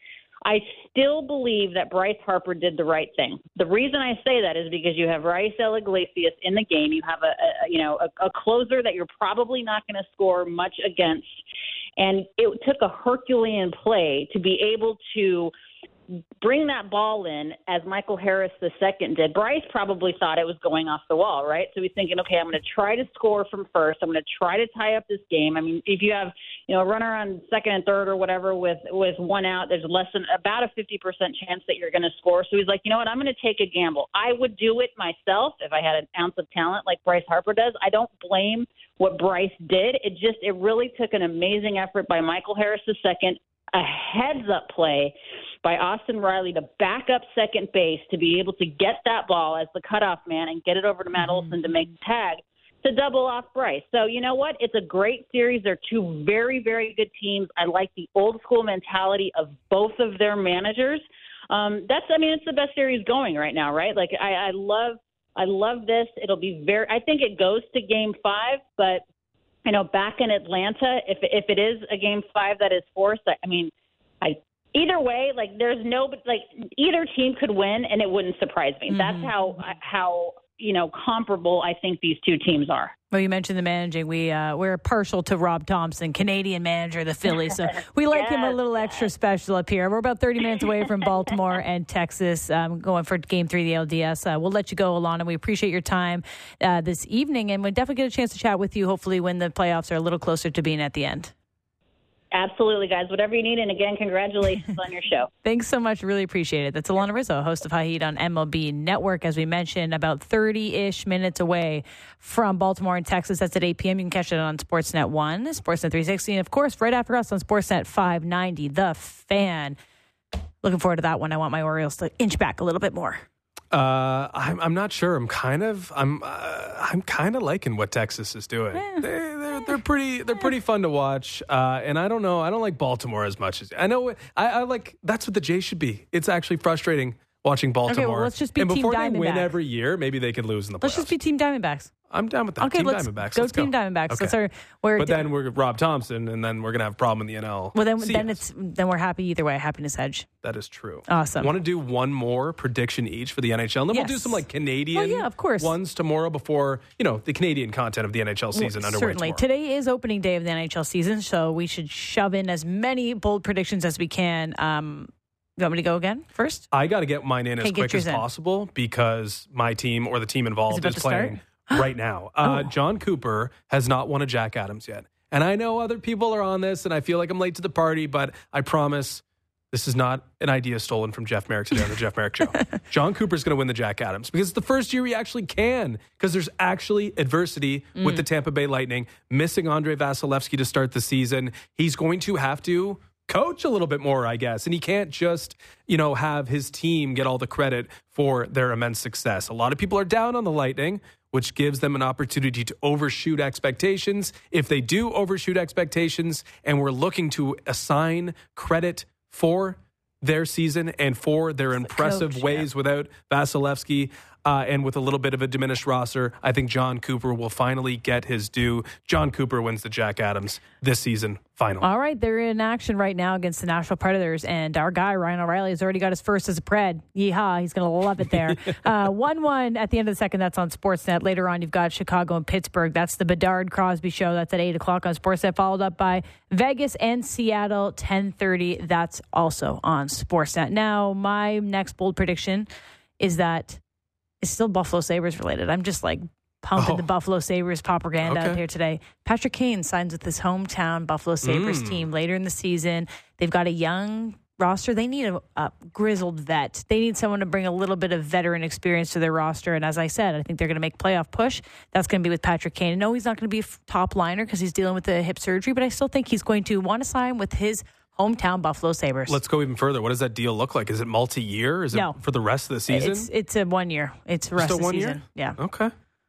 I still believe that Bryce Harper did the right thing. The reason I say that is because you have Raisel Iglesias in the game. You have a, a you know a, a closer that you're probably not going to score much against, and it took a Herculean play to be able to bring that ball in as Michael Harris the second did. Bryce probably thought it was going off the wall, right? So he's thinking, okay, I'm going to try to score from first. I'm going to try to tie up this game. I mean, if you have, you know, a runner on second and third or whatever with, with one out, there's less than about a fifty percent chance that you're going to score. So he's like, you know what, I'm going to take a gamble. I would do it myself if I had an ounce of talent like Bryce Harper does. I don't blame what Bryce did. It just, it really took an amazing effort by Michael Harris the second, a heads-up play by Austin Riley to back up second base to be able to get that ball as the cutoff man and get it over to Matt Olson to make the tag to double off Bryce. So you know what? It's a great series. They're two very, very good teams. I like the old-school mentality of both of their managers. Um, that's, I mean, it's the best series going right now, right? Like, I, I love I love this. It'll be very – I think it goes to game five, but – you know, back in Atlanta, if if it is a game five that is forced, I, I mean, I either way, like there's no, like either team could win, and it wouldn't surprise me. Mm-hmm. That's how how you know comparable I think these two teams are. Well, you mentioned the managing. We uh, we're partial to Rob Thompson, Canadian manager of the Phillies, so we like yes, him a little extra special up here. We're about thirty minutes away from Baltimore and Texas, um, going for Game Three of the L D S. Uh, we'll let you go, Alana. We appreciate your time uh, this evening, and we'll definitely get a chance to chat with you. Hopefully, when the playoffs are a little closer to being at the end. Absolutely, guys. Whatever you need. And again, congratulations on your show. Thanks so much. Really appreciate it. That's Alana Rizzo, host of High Heat on M L B Network. As we mentioned, about thirty-ish minutes away from Baltimore and Texas. That's at eight p.m. You can catch it on Sportsnet one, Sportsnet three sixty, and, of course, right after us on Sportsnet five ninety, The Fan. Looking forward to that one. I want my Orioles to inch back a little bit more. Uh, I'm, I'm not sure. I'm kind of, I'm, uh, I'm kind of liking what Texas is doing. Yeah. They, they're, they're pretty, they're pretty fun to watch. Uh, and I don't know, I don't like Baltimore as much as I know. I, I like that's what the Jays should be. It's actually frustrating watching Baltimore. Okay, well, let's just be and Team before Diamondbacks. they win every year, maybe they could lose in the playoffs. Let's just be Team Diamondbacks. I'm down with that. Okay, Team let's Diamondbacks. go let's Team go. Diamondbacks. Okay. That's our, we're but then we're Rob Thompson, and then we're gonna have a problem in the N L. Well, then, C S. then it's then we're happy either way. Happiness hedge. That is true. Awesome. Want to do one more prediction each for the N H L, and then yes. we'll do some like Canadian well, yeah, of course. ones tomorrow before you know the Canadian content of the N H L season well, underway. Certainly, tomorrow. Today is opening day of the N H L season, so we should shove in as many bold predictions as we can. Um, You want me to go again first? I got to get mine in okay, as quick as in. possible because my team or the team involved is, is playing right now. Uh, oh. John Cooper has not won a Jack Adams yet. And I know other people are on this, and I feel like I'm late to the party, but I promise this is not an idea stolen from Jeff Merrick today on the Jeff Merrick Show. John Cooper's going to win the Jack Adams because it's the first year he actually can, because there's actually adversity mm. with the Tampa Bay Lightning, missing Andrei Vasilevsky to start the season. He's going to have to coach a little bit more, I guess. And he can't just, you know, have his team get all the credit for their immense success. A lot of people are down on the Lightning, which gives them an opportunity to overshoot expectations. If they do overshoot expectations and we're looking to assign credit for their season and for their it's impressive coach, ways yeah. without Vasilevsky, Uh, and with a little bit of a diminished roster, I think John Cooper will finally get his due. John Cooper wins the Jack Adams this season, finally. All right, they're in action right now against the Nashville Predators, and our guy, Ryan O'Reilly, has already got his first as a Pred. Yeehaw, he's going to love it there. uh, one one at the end of the second, that's on Sportsnet. Later on, you've got Chicago and Pittsburgh. That's the Bedard-Crosby show. That's at eight o'clock on Sportsnet, followed up by Vegas and Seattle, ten thirty. That's also on Sportsnet. Now, my next bold prediction is that it's still Buffalo Sabres related. I'm just like pumping oh. the Buffalo Sabres propaganda okay. out here today. Patrick Kane signs with his hometown Buffalo Sabres mm. team later in the season. They've got a young roster. They need a, a grizzled vet. They need someone to bring a little bit of veteran experience to their roster. And as I said, I think they're going to make playoff push. That's going to be with Patrick Kane. No, he's not going to be a top liner because he's dealing with the hip surgery, but I still think he's going to want to sign with his hometown Buffalo Sabres. Let's go even further. What does that deal look like? Is it multi-year? Is it no. for the rest of the season? It's, it's a one year. It's the rest Just of the one season. Year? Yeah. Okay.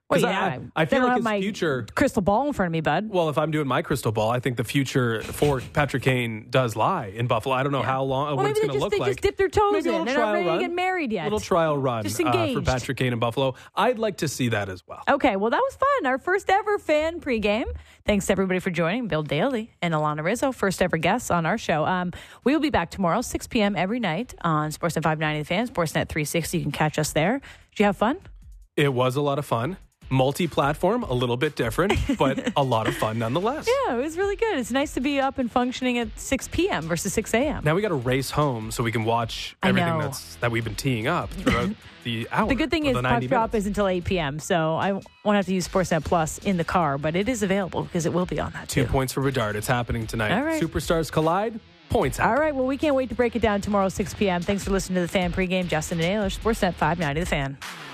Well, 'Cause yeah, I, I feel don't like have his my future. crystal ball in front of me, bud. Well, if I'm doing my crystal ball, I think the future for Patrick Kane does lie in Buffalo. I don't know Yeah. how long, Well, what maybe it's they going to just look they like. just dip their toes Maybe a in. little They're not trial ready run. to get married yet. Little trial run Just uh, for engaged. Patrick Kane in Buffalo. I'd like to see that as well. Okay, well, that was fun. Our first ever fan pregame. Thanks to everybody for joining. Bill Daly and Alana Rizzo, first ever guests on our show. Um, we will be back tomorrow, six p.m. every night on Sportsnet five ninety The Fan, Sportsnet three sixty. You can catch us there. Did you have fun? It was a lot of fun. Multi-platform, a little bit different, but a lot of fun nonetheless. Yeah, it was really good. It's nice to be up and functioning at six p.m. versus six a.m. Now we got to race home so we can watch I everything know. that's that we've been teeing up throughout the hour. The good thing or is the Puck ninety Drop minutes. is until eight p.m., so I won't have to use Sportsnet Plus in the car, but it is available because it will be on that Two too. points for Bedard. It's happening tonight. All right. Superstars collide. Points happen. All right, well, we can't wait to break it down tomorrow, six p.m. Thanks for listening to the Fan Pregame. Justin and Ayler, Sportsnet five ninety The Fan.